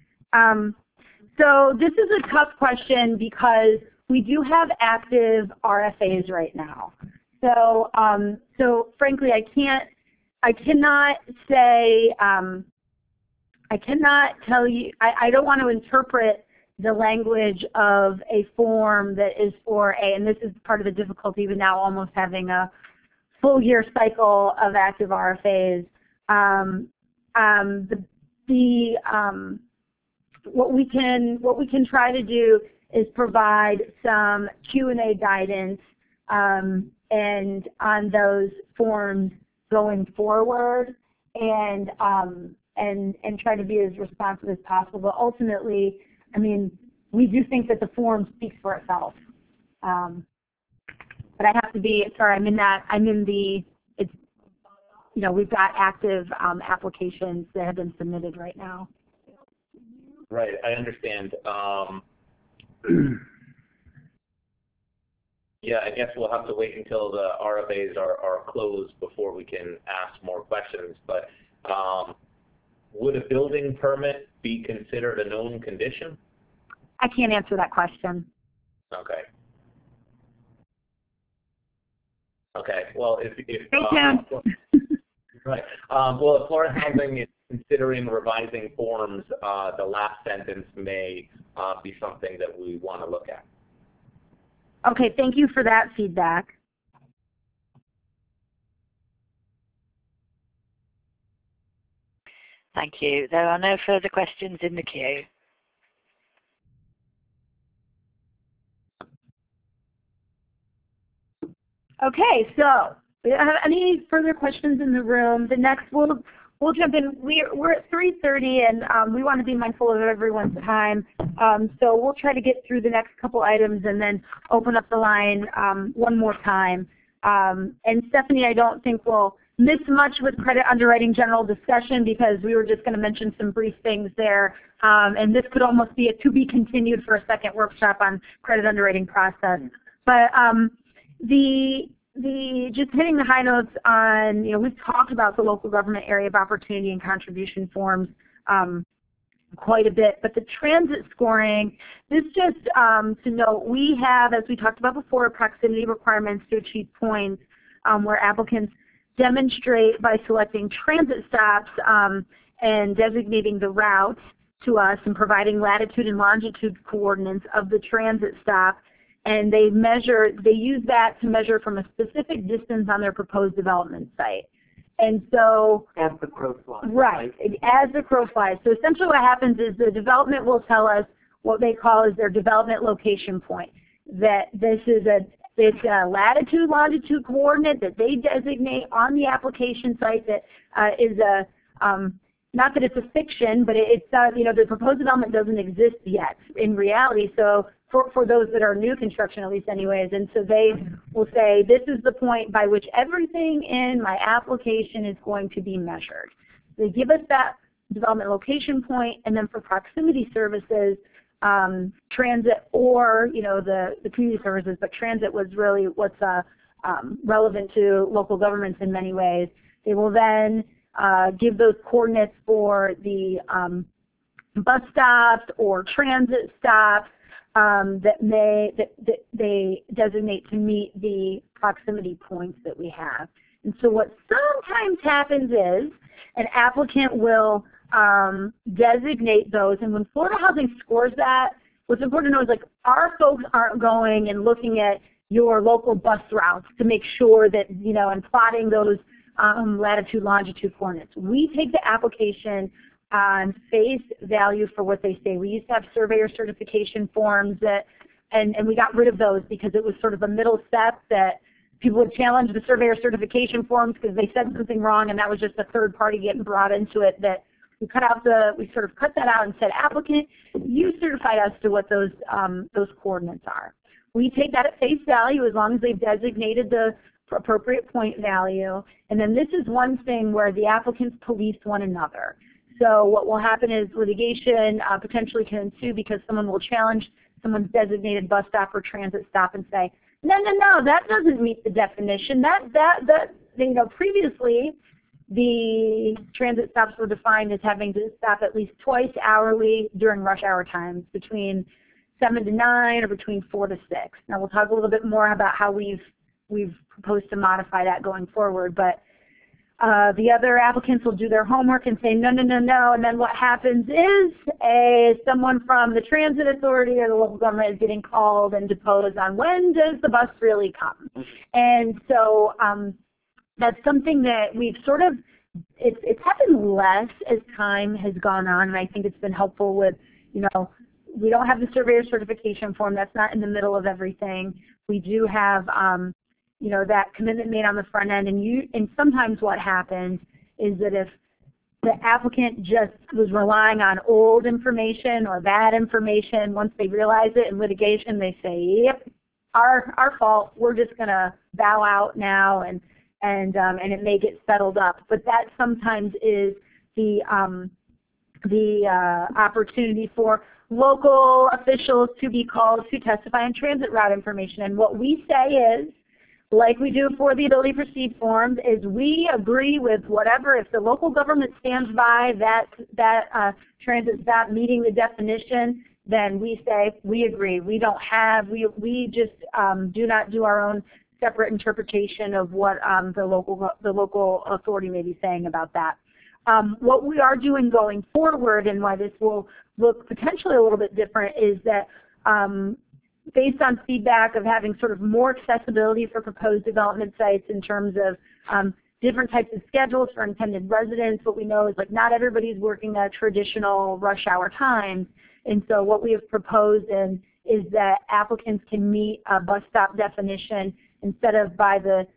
So this is a tough question because we do have active RFAs right now. So, frankly, I cannot say, I cannot tell you, I don't want to interpret the language of a form that is and this is part of the difficulty with now almost having a full year cycle of active RFAs. What we can try to do is provide some Q&A guidance and on those forms going forward, and try to be as responsive as possible. But ultimately, I mean, we do think that the form speaks for itself. But I have to be sorry. It's, you know, we've got active applications that have been submitted right now. Right, I understand. Yeah, I guess we'll have to wait until the RFAs are closed before we can ask more questions. But would a building permit be considered a known condition? I can't answer that question. Okay. Okay. Well, if Stay tuned. Right. Well, if Florida Housing is considering revising forms, the last sentence may be something that we want to look at. Okay, thank you for that feedback. Thank you. There are no further questions in the queue. Okay, so we don't have any further questions in the room. The next we'll jump in. We're at 3:30, and we want to be mindful of everyone's time. So we'll try to get through the next couple items and then open up the line one more time. And Stephanie, I don't think we'll miss much with credit underwriting general discussion because we were just going to mention some brief things there. And this could almost be a to be continued for a second workshop on credit underwriting process. But just hitting the high notes on, you know, we've talked about the local government area of opportunity and contribution forms quite a bit, but the transit scoring, this just to note, we have, as we talked about before, proximity requirements to achieve points where applicants demonstrate by selecting transit stops and designating the route to us and providing latitude and longitude coordinates of the transit stop. And they use that to measure from a specific distance on their proposed development site. And so, as the crow flies. Right, as the crow flies. So essentially what happens is the development will tell us what they call is their development location point. That it's a latitude, longitude coordinate that they designate on the application site that is a, not that it's a fiction, but it's, you know, the proposed development doesn't exist yet in reality. So for those that are new construction, at least anyways, and so they will say, this is the point by which everything in my application is going to be measured. They give us that development location point, and then for proximity services, transit or, you know, the community services, but transit was really what's relevant to local governments in many ways. They will then give those coordinates for the bus stops or transit stops that they designate to meet the proximity points that we have. And so what sometimes happens is an applicant will designate those, and when Florida Housing scores that, what's important to know is, like, our folks aren't going and looking at your local bus routes to make sure that, you know, and plotting those latitude, longitude coordinates. We take the application on face value for what they say. We used to have surveyor certification forms that, and we got rid of those because it was sort of a middle step that people would challenge the surveyor certification forms because they said something wrong, and that was just a third party getting brought into it. That we sort of cut that out and said, applicant, you certify us to what those coordinates are. We take that at face value as long as they've designated the appropriate point value. And then this is one thing where the applicants police one another. So what will happen is litigation potentially can ensue because someone will challenge someone's designated bus stop or transit stop and say, no, that doesn't meet the definition. You know, previously the transit stops were defined as having to stop at least twice hourly during rush hour times between 7 to 9 or between 4 to 6. Now we'll talk a little bit more about how we've proposed to modify that going forward, but the other applicants will do their homework and say no, and then what happens is someone from the transit authority or the local government is getting called and deposed on when does the bus really come. And so that's something that we've sort of, it's happened less as time has gone on, and I think it's been helpful with, you know, we don't have the surveyor certification form. That's not in the middle of everything. We do have, you know, that commitment made on the front end. And sometimes what happens is that if the applicant just was relying on old information or bad information, once they realize it in litigation, they say, yep, our fault. We're just going to bow out now, and it may get settled up. But that sometimes is the opportunity for local officials to be called to testify on transit route information. And what we say is, like we do for the ability to proceed forms, is we agree with whatever. If the local government stands by that transit stop meeting the definition, then we say we agree. We don't have, we just do not do our own separate interpretation of what the local authority may be saying about that. What we are doing going forward, and why this will look potentially a little bit different, is that based on feedback of having sort of more accessibility for proposed development sites in terms of different types of schedules for intended residents, what we know is like not everybody's working at traditional rush hour times. And so what we have proposed is that applicants can meet a bus stop definition instead of by the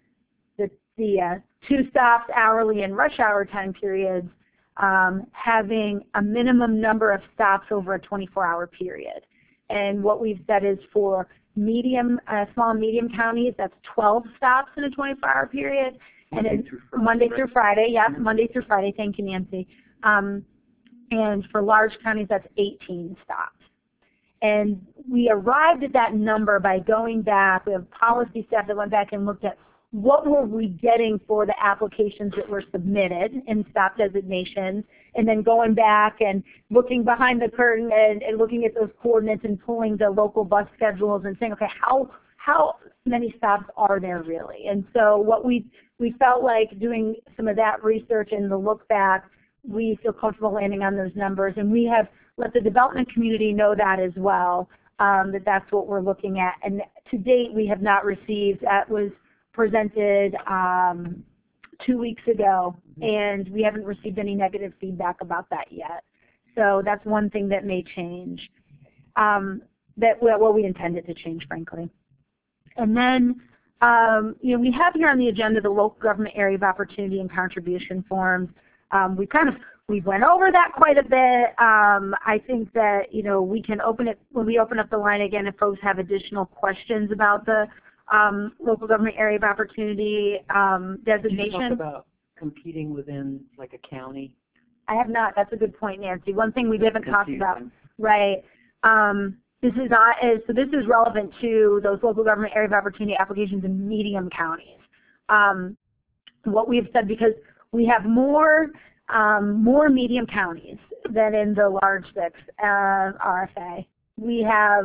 2 stops hourly and rush hour time periods, having a minimum number of stops over a 24-hour period. And what we've said is for medium, small and medium counties, that's 12 stops in a 24-hour period. And then Monday through Friday, yeah, Monday through Friday, thank you, Nancy. And for large counties, that's 18 stops. And we arrived at that number by going back. We have policy staff that went back and looked at what were we getting for the applications that were submitted in stop designations, and then going back and looking behind the curtain and looking at those coordinates and pulling the local bus schedules and saying, okay, how many stops are there really? And so what we felt like doing some of that research and the look back, we feel comfortable landing on those numbers, and we have let the development community know that as well, that that's what we're looking at. And to date, we have not received, that was presented 2 weeks ago, and we haven't received any negative feedback about that yet. So that's one thing that may change, well, we intended to change, frankly. And then, you know, we have here on the agenda the local government area of opportunity and contribution forms. We went over that quite a bit. I think that, you know, we can open it, when we open up the line again, if folks have additional questions about the local government area of opportunity designation. Did you talk about competing within like a county? I have not. That's a good point, Nancy. One thing we haven't talked about, right? This is relevant to those local government area of opportunity applications in medium counties. What we have said, because we have more medium counties than in the large 6 RFA. We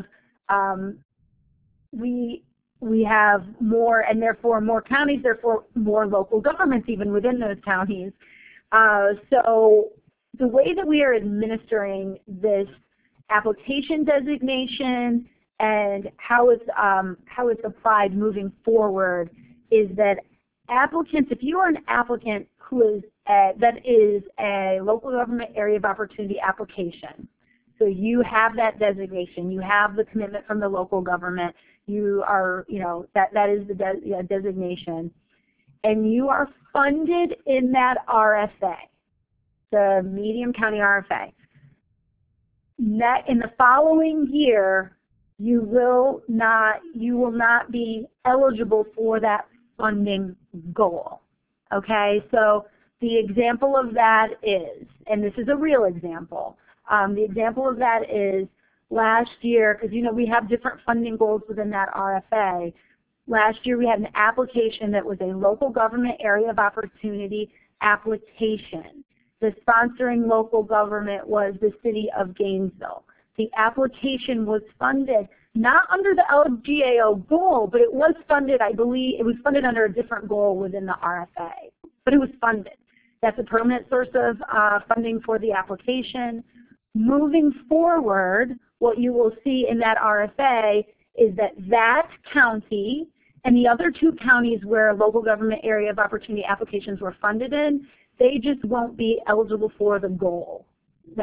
have more, and therefore more counties, therefore more local governments even within those counties. So the way that we are administering this application designation and how it's applied moving forward is that applicants, if you are an applicant who is that is a local government area of opportunity application, so you have that designation, you have the commitment from the local government, you are, you know, that is the designation, and you are funded in that RFA, the medium county RFA. In the following year, you will not be eligible for that funding goal. Okay, so the example of that is, and this is a real example, the example of that is last year, because you know we have different funding goals within that RFA. Last year we had an application that was a local government area of opportunity application. The sponsoring local government was the city of Gainesville. The application was funded not under the LGAO goal, but it was funded, I believe, it was funded under a different goal within the RFA, but it was funded. That's a permanent source of funding for the application. Moving forward, what you will see in that RFA is that that county and the other 2 counties where local government area of opportunity applications were funded in, they just won't be eligible for the goal that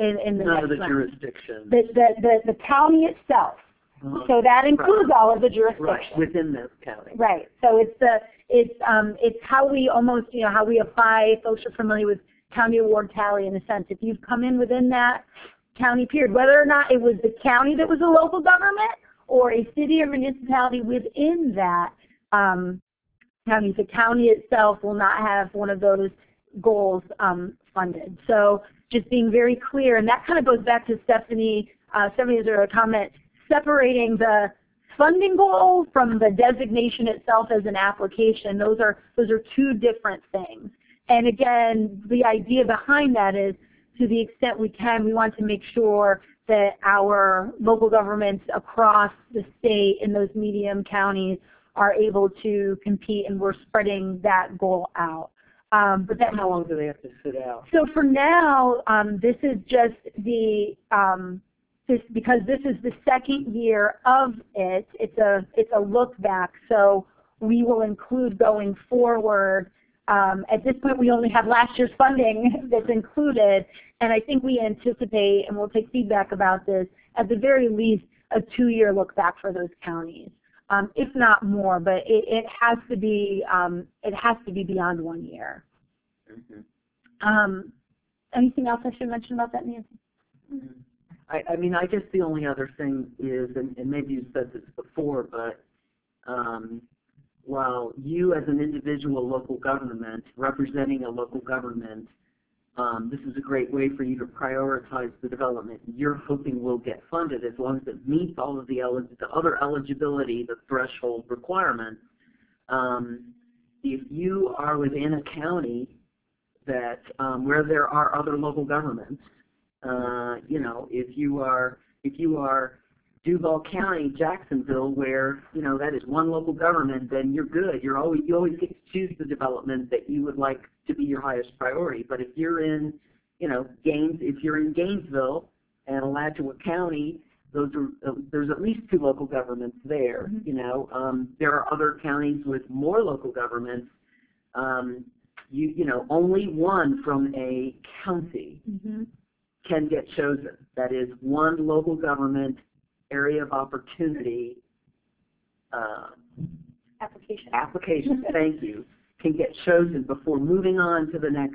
in the None next of the round. jurisdictions. The county itself. So that includes all of the jurisdictions. Right, within the county. Right. So it's how we almost, how we apply. Folks are familiar with county award tally in a sense. If you've come in within that county period, whether or not it was the county that was a local government or a city or municipality within that county, the county itself will not have one of those goals funded. So just being very clear, and that kind of goes back to Stephanie's comment, separating the funding goal from the designation itself as an application. Those are two different things. And again, the idea behind that is, to the extent we can, we want to make sure that our local governments across the state in those medium counties are able to compete, and we're spreading that goal out. But that, how long do they have to sit out? So for now, this is just the because this is the second year of it. It's a look back. So we will include going forward. At this point, we only have last year's funding that's included, and I think we anticipate, and we'll take feedback about this, at the very least, a 2-year look back for those counties, if not more. But it has to be beyond 1 year. Anything else I should mention about that, Nancy? I mean, I guess the only other thing is, and maybe you said this before, but while you as an individual local government, representing a local government, this is a great way for you to prioritize the development you're hoping will get funded, as long as it meets all of the other eligibility, the threshold requirements. If you are within a county that where there are other local governments, if you are Duval County, Jacksonville, where that is one local government, then you're good. You always get to choose the development that you would like to be your highest priority. But if you're in Gainesville and Alachua County, there's at least 2 local governments there. There are other counties with more local governments. Only one from a county can get chosen. That is, one local government area of opportunity application. Thank you. Can get chosen before moving on to the next,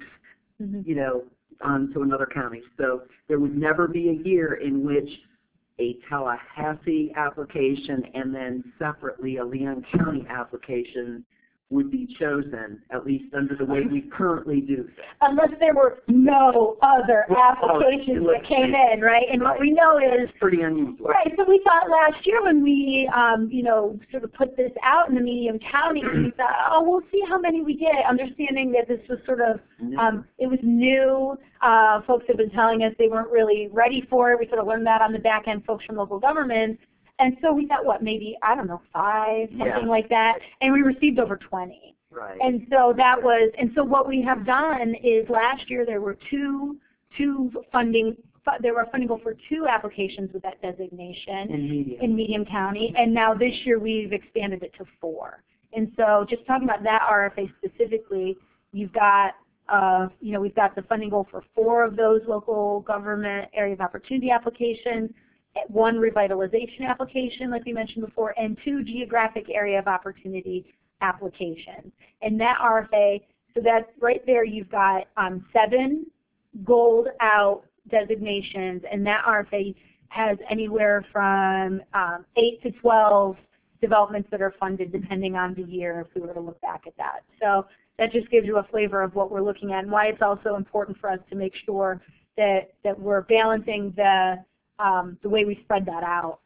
on to another county. So there would never be a year in which a Tallahassee application and then separately a Leon County application would be chosen, at least under the way we currently do things. Unless there were no other applications that came in, right? And what we know is pretty unusual. Right. So we thought last year when we, sort of put this out in the medium county, we thought, oh, we'll see how many we get, understanding that this was sort of, it was new. Folks have been telling us they weren't really ready for it. We sort of learned that on the back end, folks from local governments. And so we thought, maybe, 5, something like that, and we received over 20. Right. And so that was, what we have done is last year there were two funding, there were funding goal for 2 applications with that designation in Medium County, and now this year we've expanded it to 4. And so just talking about that RFA specifically, you've got, we've got the funding goal for 4 of those local government area of opportunity applications, 1 revitalization application, like we mentioned before, and 2 geographic area of opportunity applications. And that RFA, so that's right there, you've got 7 gold out designations, and that RFA has anywhere from 8 to 12 developments that are funded depending on the year if we were to look back at that. So that just gives you a flavor of what we're looking at and why it's also important for us to make sure that we're balancing the way we spread that out.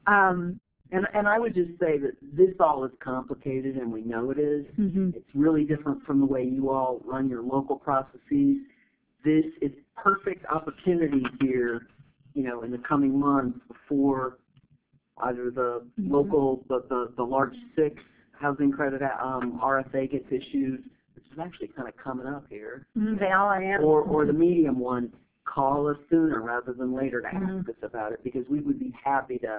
And I would just say that this all is complicated, and we know it is. It's really different from the way you all run your local processes. This is perfect opportunity here, in the coming months before either the local, the large 6 housing credit RFA gets issued, which is actually kind of coming up here. They all are. Or the medium one. Call us sooner rather than later to ask us about it, because we would be happy to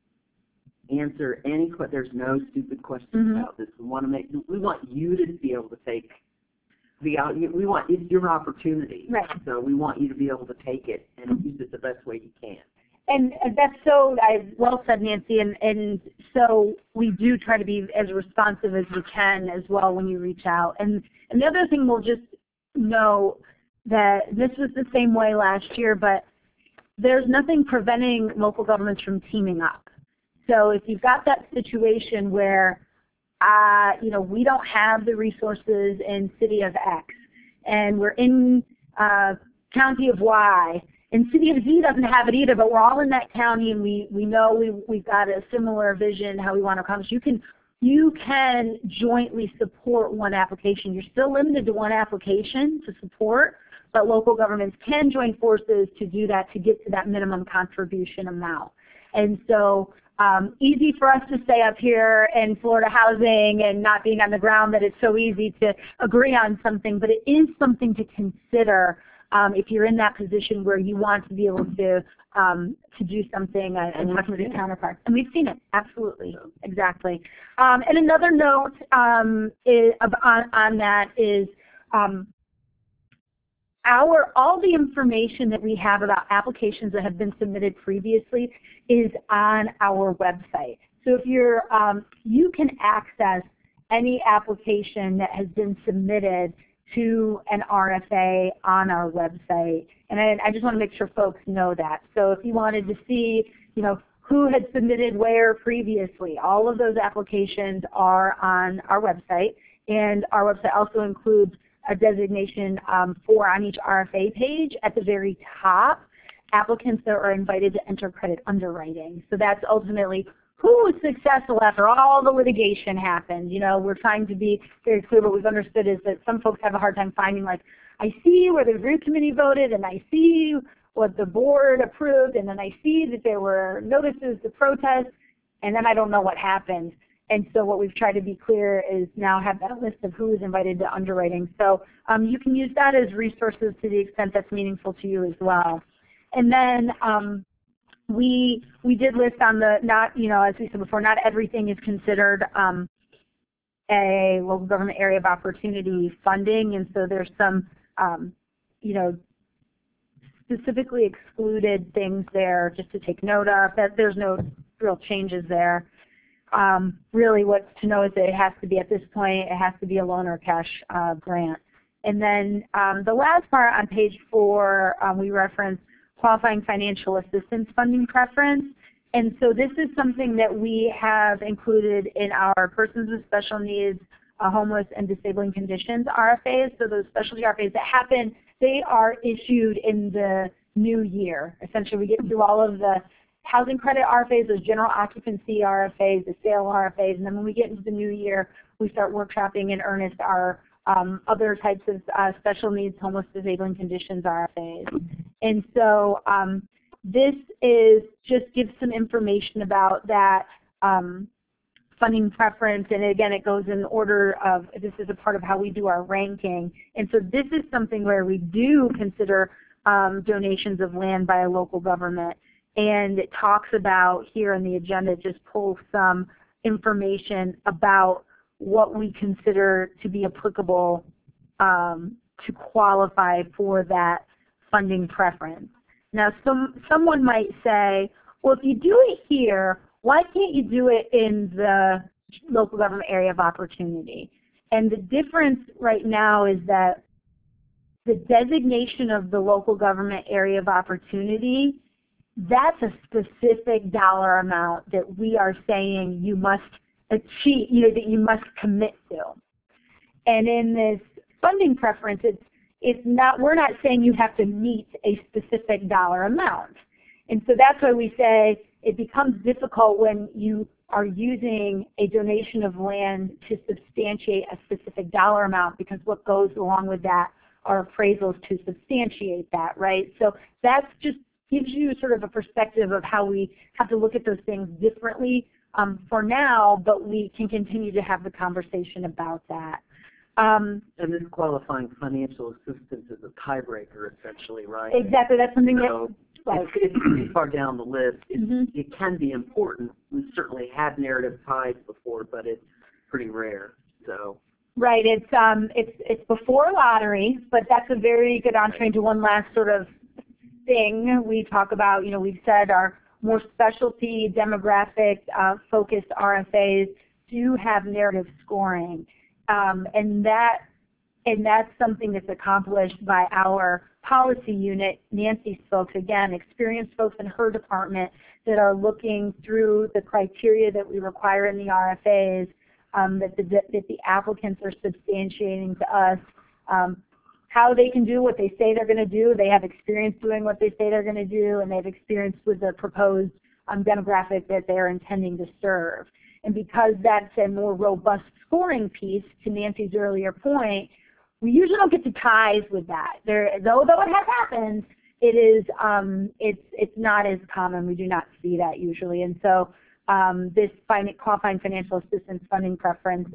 answer any questions. There's no stupid questions about this. We want you to be able to take we want, it's your opportunity. Right. So we want you to be able to take it and use it the best way you can. And that's so well said, Nancy, and so we do try to be as responsive as we can as well when you reach out. And the other thing we'll just know that this was the same way last year, but there's nothing preventing local governments from teaming up. So if you've got that situation where we don't have the resources in city of X, and we're in county of Y, and city of Z doesn't have it either, but we're all in that county, and we know we've got a similar vision how we want to accomplish. You can jointly support one application. You're still limited to one application to support, but local governments can join forces to do that, to get to that minimum contribution amount. And so easy for us to say up here in Florida Housing and not being on the ground that it's so easy to agree on something, but it is something to consider if you're in that position where you want to be able to do something and talk with your counterparts. And we've seen it, absolutely, exactly. And another note on that is all the information that we have about applications that have been submitted previously is on our website. So if you're, you can access any application that has been submitted to an RFA on our website. And I just want to make sure folks know that. So if you wanted to see, who had submitted where previously, all of those applications are on our website. And our website also includes a designation for on each RFA page at the very top, applicants that are invited to enter credit underwriting. So that's ultimately who was successful after all the litigation happened. We're trying to be very clear. What we've understood is that some folks have a hard time finding, like, I see where the review committee voted, and I see what the board approved, and then I see that there were notices to protest, and then I don't know what happened. And so what we've tried to be clear is now have that list of who is invited to underwriting. So you can use that as resources to the extent that's meaningful to you as well. And then we did list on the, as we said before, not everything is considered a local government area of opportunity funding. And so there's some, specifically excluded things there just to take note of. That there's no real changes there. Really what's to know is that it has to be, at this point, it has to be a loan or cash grant. And then the last part on page 4, we reference qualifying financial assistance funding preference. And so this is something that we have included in our persons with special needs, homeless and disabling conditions RFAs. So those specialty RFAs that happen, they are issued in the new year. Essentially, we get through all of the housing credit RFAs, those general occupancy RFAs, the sale RFAs, and then when we get into the new year, we start workshopping in earnest our other types of special needs, homeless, disabling conditions RFAs. And so this is just gives some information about that funding preference, and again, it goes in order of, this is a part of how we do our ranking. And so this is something where we do consider donations of land by a local government. And it talks about here on the agenda, just pulls some information about what we consider to be applicable to qualify for that funding preference. Now, someone might say, well, if you do it here, why can't you do it in the local government area of opportunity? And the difference right now is that the designation of the local government area of opportunity, that's a specific dollar amount that we are saying you must achieve, that you must commit to. And in this funding preference, it's not, we're not saying you have to meet a specific dollar amount. And so that's why we say it becomes difficult when you are using a donation of land to substantiate a specific dollar amount, because what goes along with that are appraisals to substantiate that, right? So that's just gives you sort of a perspective of how we have to look at those things differently for now, but we can continue to have the conversation about that. And this qualifying financial assistance is a tiebreaker, essentially, right? Exactly. That's something so that it's far down the list. It can be important. We've certainly had narrative ties before, but it's pretty rare. So Right. It's before lottery, but that's a very good entree into one last sort of thing we talk about. You know, we've said our more specialty demographic focused RFAs do have narrative scoring, and that's something that's accomplished by our policy unit, Nancy's folks, again, experienced folks in her department that are looking through the criteria that we require in the RFAs, that the applicants are substantiating to us how they can do what they say they're going to do. They have experience doing what they say they're going to do, and they have experience with the proposed demographic that they're intending to serve. And because that's a more robust scoring piece, to Nancy's earlier point, we usually don't get to ties with that. Though it has happened, it's not as common. We do not see that usually. And so this qualifying financial assistance funding preference,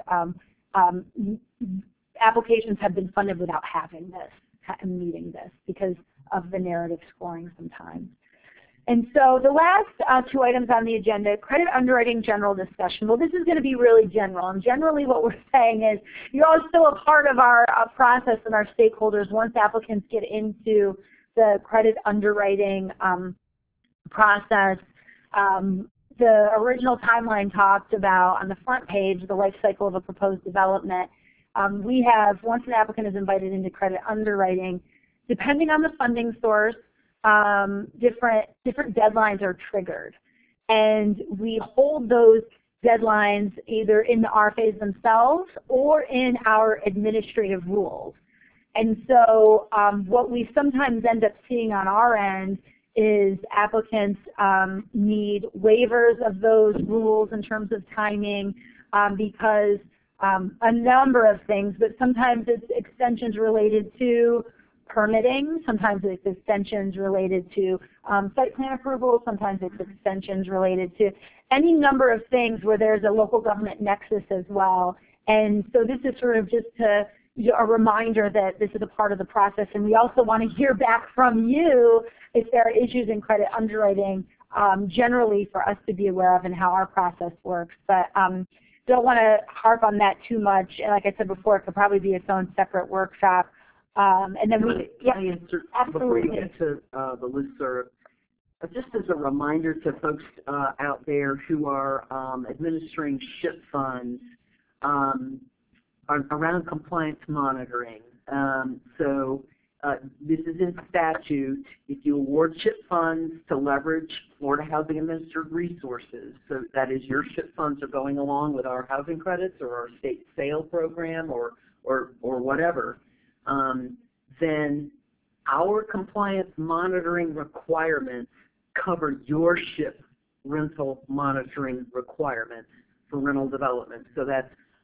applications have been funded without having this, meeting this, because of the narrative scoring sometimes. And so the last two items on the agenda, credit underwriting general discussion. Well, this is going to be really general. And generally what we're saying is you're all still a part of our process and our stakeholders once applicants get into the credit underwriting process. The original timeline talked about, on the front page, the life cycle of a proposed development. We have, once an applicant is invited into credit underwriting, depending on the funding source, different deadlines are triggered. And we hold those deadlines either in the RFAs themselves or in our administrative rules. And so what we sometimes end up seeing on our end is applicants need waivers of those rules in terms of timing because a number of things, but sometimes it's extensions related to permitting, sometimes it's extensions related to site plan approval, sometimes it's extensions related to any number of things where there's a local government nexus as well. And so this is sort of just a reminder that this is a part of the process, and we also want to hear back from you if there are issues in credit underwriting generally for us to be aware of and how our process works. But don't want to harp on that too much. And like I said before, it could probably be its own separate workshop. And then before you get to the listserv, just as a reminder to folks out there who are administering SHIP funds around compliance monitoring. This is in statute. If you award SHIP funds to leverage Florida Housing Administered Resources, so that is your SHIP funds are going along with our housing credits or our state sale program or whatever, then our compliance monitoring requirements cover your SHIP rental monitoring requirements for rental development. So that's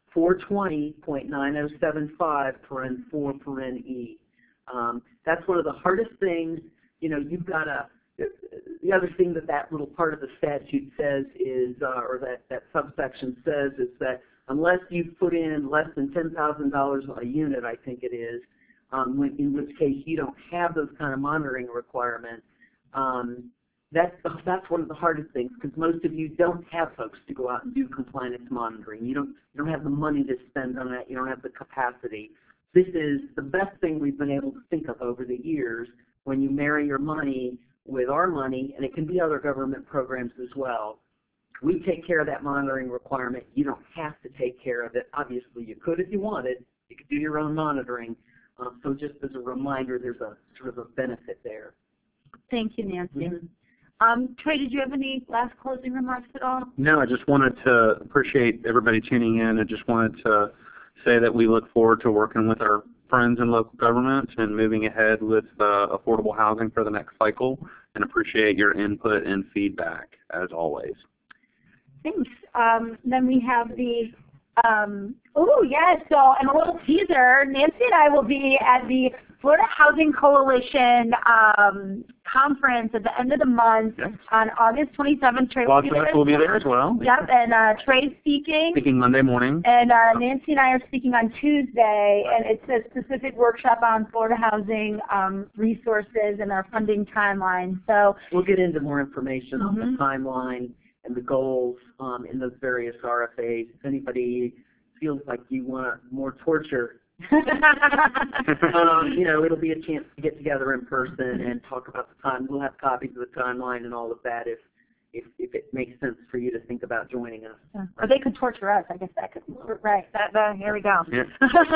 420.9075 paren 4 paren E. That's one of the hardest things. You know, you've got to. The other thing that little part of the statute says is, or that subsection says, is that unless you put in less than $10,000 a unit, I think it is, in which case you don't have those kind of monitoring requirements. That's one of the hardest things, because most of you don't have folks to go out and do compliance monitoring. You don't have the money to spend on that. You don't have the capacity. This is the best thing we've been able to think of over the years when you marry your money with our money, and it can be other government programs as well. We take care of that monitoring requirement. You don't have to take care of it. Obviously, you could if you wanted. You could do your own monitoring. So just as a reminder, there's a sort of a benefit there. Thank you, Nancy. Mm-hmm. Trey, did you have any last closing remarks at all? No, I just wanted to appreciate everybody tuning in. I just wanted to say that we look forward to working with our friends in local government and moving ahead with affordable housing for the next cycle, and appreciate your input and feedback as always. Thanks. Then we have the, so, and a little teaser, Nancy and I will be at the Florida Housing Coalition conference at the end of the month on August 27th. Trey will be there as well. Yep, and Trey's speaking. Speaking Monday morning. And Nancy and I are speaking on Tuesday, and it's a specific workshop on Florida housing resources and our funding timeline. So we'll get into more information on the timeline and the goals in those various RFAs. If anybody feels like you want more torture, it'll be a chance to get together in person and talk about the time. We'll have copies of the timeline and all of that if it makes sense for you to think about joining us. Yeah. Or they could torture us. I guess that could, right. Here we go. Yeah.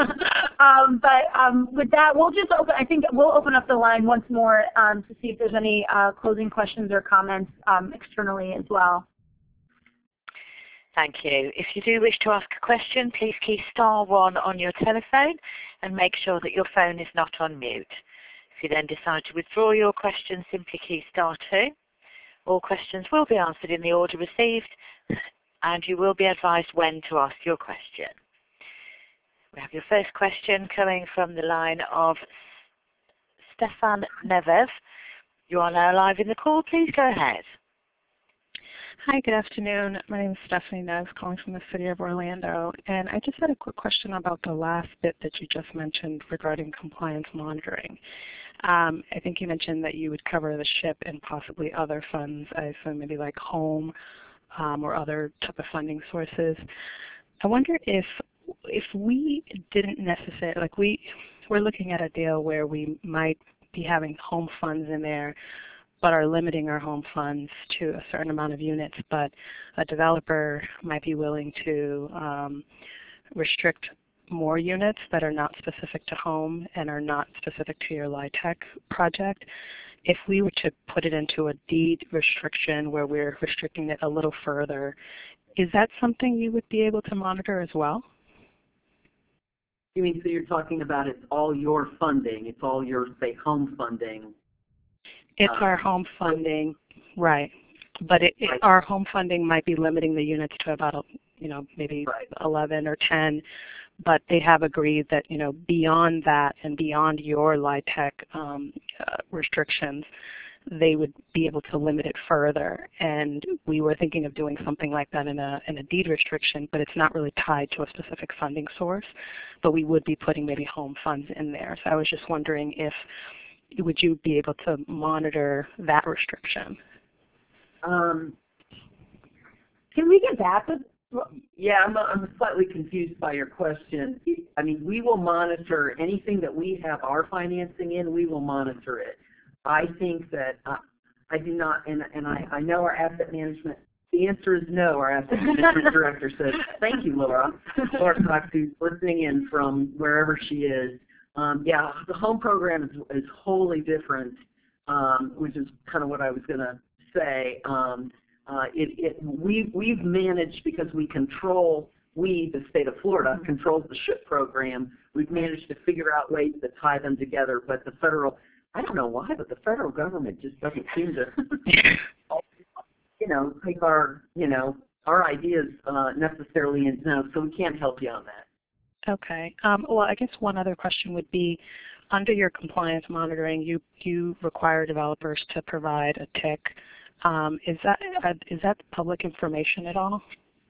With that, we'll just open, I think we'll open up the line once more to see if there's any closing questions or comments externally as well. Thank you. If you do wish to ask a question, please key *1 on your telephone and make sure that your phone is not on mute. If you then decide to withdraw your question, simply key *2. All questions will be answered in the order received, and you will be advised when to ask your question. We have your first question coming from the line of Stefan Nevev. You are now live in the call. Please go ahead. Hi, good afternoon. My name is Stephanie Neves, calling from the City of Orlando. And I just had a quick question about the last bit that you just mentioned regarding compliance monitoring. I think you mentioned that you would cover the SHIP and possibly other funds, I assume maybe like home or other type of funding sources. I wonder if we didn't necessarily, like we're looking at a deal where we might be having home funds in there, but are limiting our home funds to a certain amount of units, but a developer might be willing to restrict more units that are not specific to home and are not specific to your LIHTC project. If we were to put it into a deed restriction where we're restricting it a little further, is that something you would be able to monitor as well? You mean, so you're talking about it's all your funding, it's all your, say, home funding. It's our home funding, right. But our home funding might be limiting the units to about, maybe 11 or 10. But they have agreed that, beyond that and beyond your LIHTC restrictions, they would be able to limit it further. And we were thinking of doing something like that in a deed restriction, but it's not really tied to a specific funding source. But we would be putting maybe home funds in there. So I was just wondering would you be able to monitor that restriction? Can we get back with? Yeah, I'm slightly confused by your question. I mean, we will monitor anything that we have our financing in. We will monitor it. I think that I do not, and I know our asset management. The answer is no. Our asset management director says, "Thank you, Laura." Laura Cox, who's listening in from wherever she is. Yeah, the home program is wholly different, which is kind of what I was going to say. We've managed, because the state of Florida controls the SHIP program, we've managed to figure out ways to tie them together. But the federal, I don't know why, but the federal government just doesn't seem to, take our ideas necessarily in. No, so we can't help you on that. Okay. Well, I guess one other question would be, under your compliance monitoring, you require developers to provide a TIC. Is that public information at all?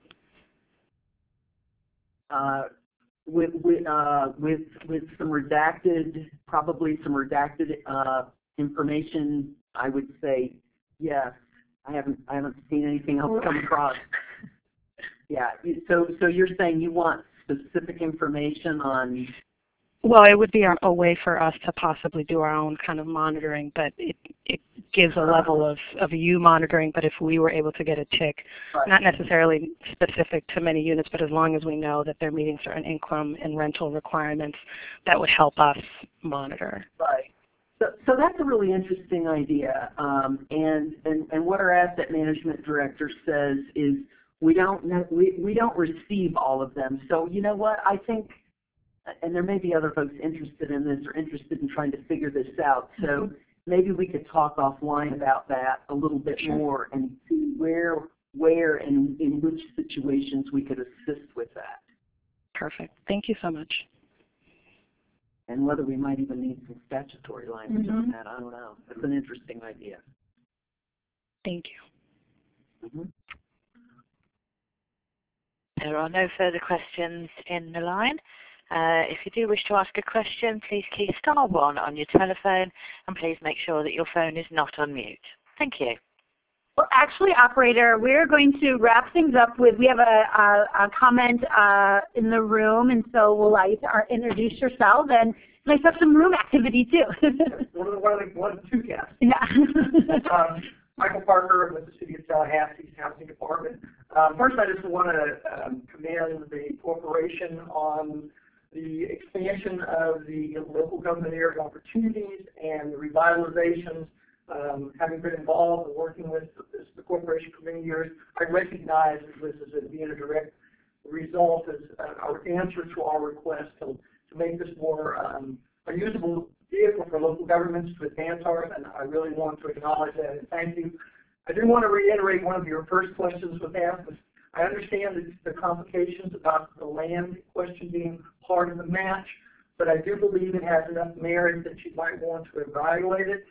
With some redacted, probably some redacted information, I would say yes. I haven't seen anything else come across. Yeah. So you're saying you want specific information on? Well, it would be a way for us to possibly do our own kind of monitoring, but it gives a level of you monitoring. But if we were able to get a TIC, not necessarily specific to many units, but as long as we know that they're meeting certain income and rental requirements, that would help us monitor. Right. So that's a really interesting idea. And what our asset management director says is we don't receive all of them. So you know what? I think, and there may be other folks interested in this or interested in trying to figure this out. So maybe we could talk offline about that a little bit more and see where and in which situations we could assist with that. Perfect. Thank you so much. And whether we might even need some statutory language on that, I don't know. It's an interesting idea. Thank you. There are no further questions in the line. If you do wish to ask a question, please key *1 on your telephone, and please make sure that your phone is not on mute. Thank you. Well, actually, operator, we're going to wrap things up with, we have a comment in the room, and so we'll allow you to introduce yourself, and let's have some room activity too. one of the two guests. Yeah. Michael Parker with the City of Tallahassee's Housing Department. First, I just want to commend the corporation on the expansion of the local government area opportunities and the revitalizations. Having been involved and working with the corporation for many years, I recognize this as being a direct result as our answer to our request to make this more a usable vehicle for local governments to advance ours, and I really want to acknowledge that and thank you. I do want to reiterate one of your first questions with that. I understand the complications about the land question being part of the match, but I do believe it has enough merit that you might want to evaluate it.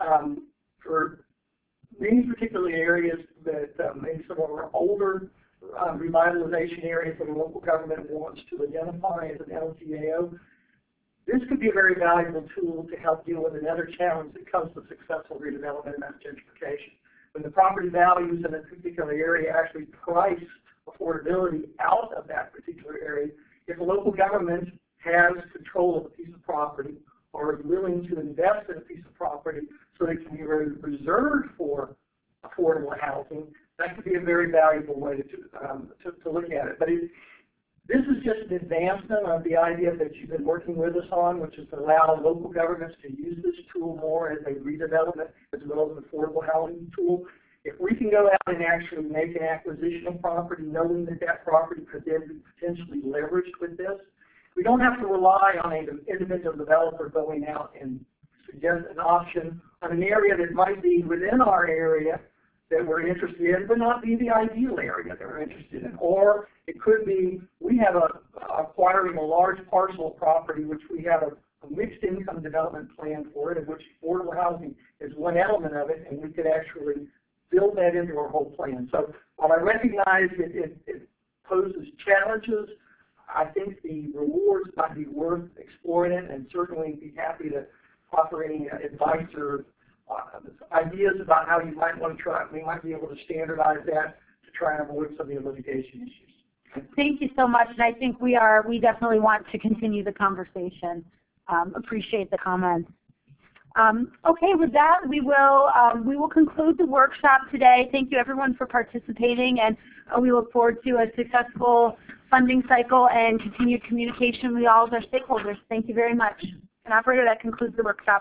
For these particular areas that maybe some of our older revitalization areas that the local government wants to identify as an LGAO, this could be a very valuable tool to help deal with another challenge that comes with successful redevelopment and gentrification. When the property values in a particular area actually price affordability out of that particular area, if a local government has control of a piece of property or is willing to invest in a piece of property so it can be reserved for affordable housing, that could be a very valuable way to look at it. But this is just an advancement of the idea that you've been working with us on, which is to allow local governments to use this tool more as a redevelopment as well as an affordable housing tool. If we can go out and actually make an acquisition of property, knowing that that property could then be potentially leveraged with this, we don't have to rely on an individual developer going out and suggest an option on an area that might be within our area that we're interested in, but not be the ideal area that we're interested in. Or it could be we have acquiring a large parcel of property, which we have a mixed income development plan for it, in which affordable housing is one element of it, and we could actually build that into our whole plan. So while I recognize it poses challenges, I think the rewards might be worth exploring it, and certainly be happy to offer any advice or ideas about how you might want to try. We might be able to standardize that to try and avoid some of the litigation issues. Thank you so much, and I think we definitely want to continue the conversation. Appreciate the comments. Okay, with that, we will conclude the workshop today. Thank you everyone for participating, and we look forward to a successful funding cycle and continued communication with all of our stakeholders. Thank you very much. And operator, that concludes the workshop.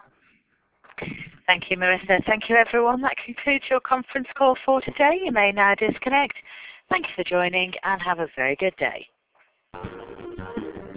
Thank you, Marissa. Thank you, everyone. That concludes your conference call for today. You may now disconnect. Thank you for joining, and have a very good day.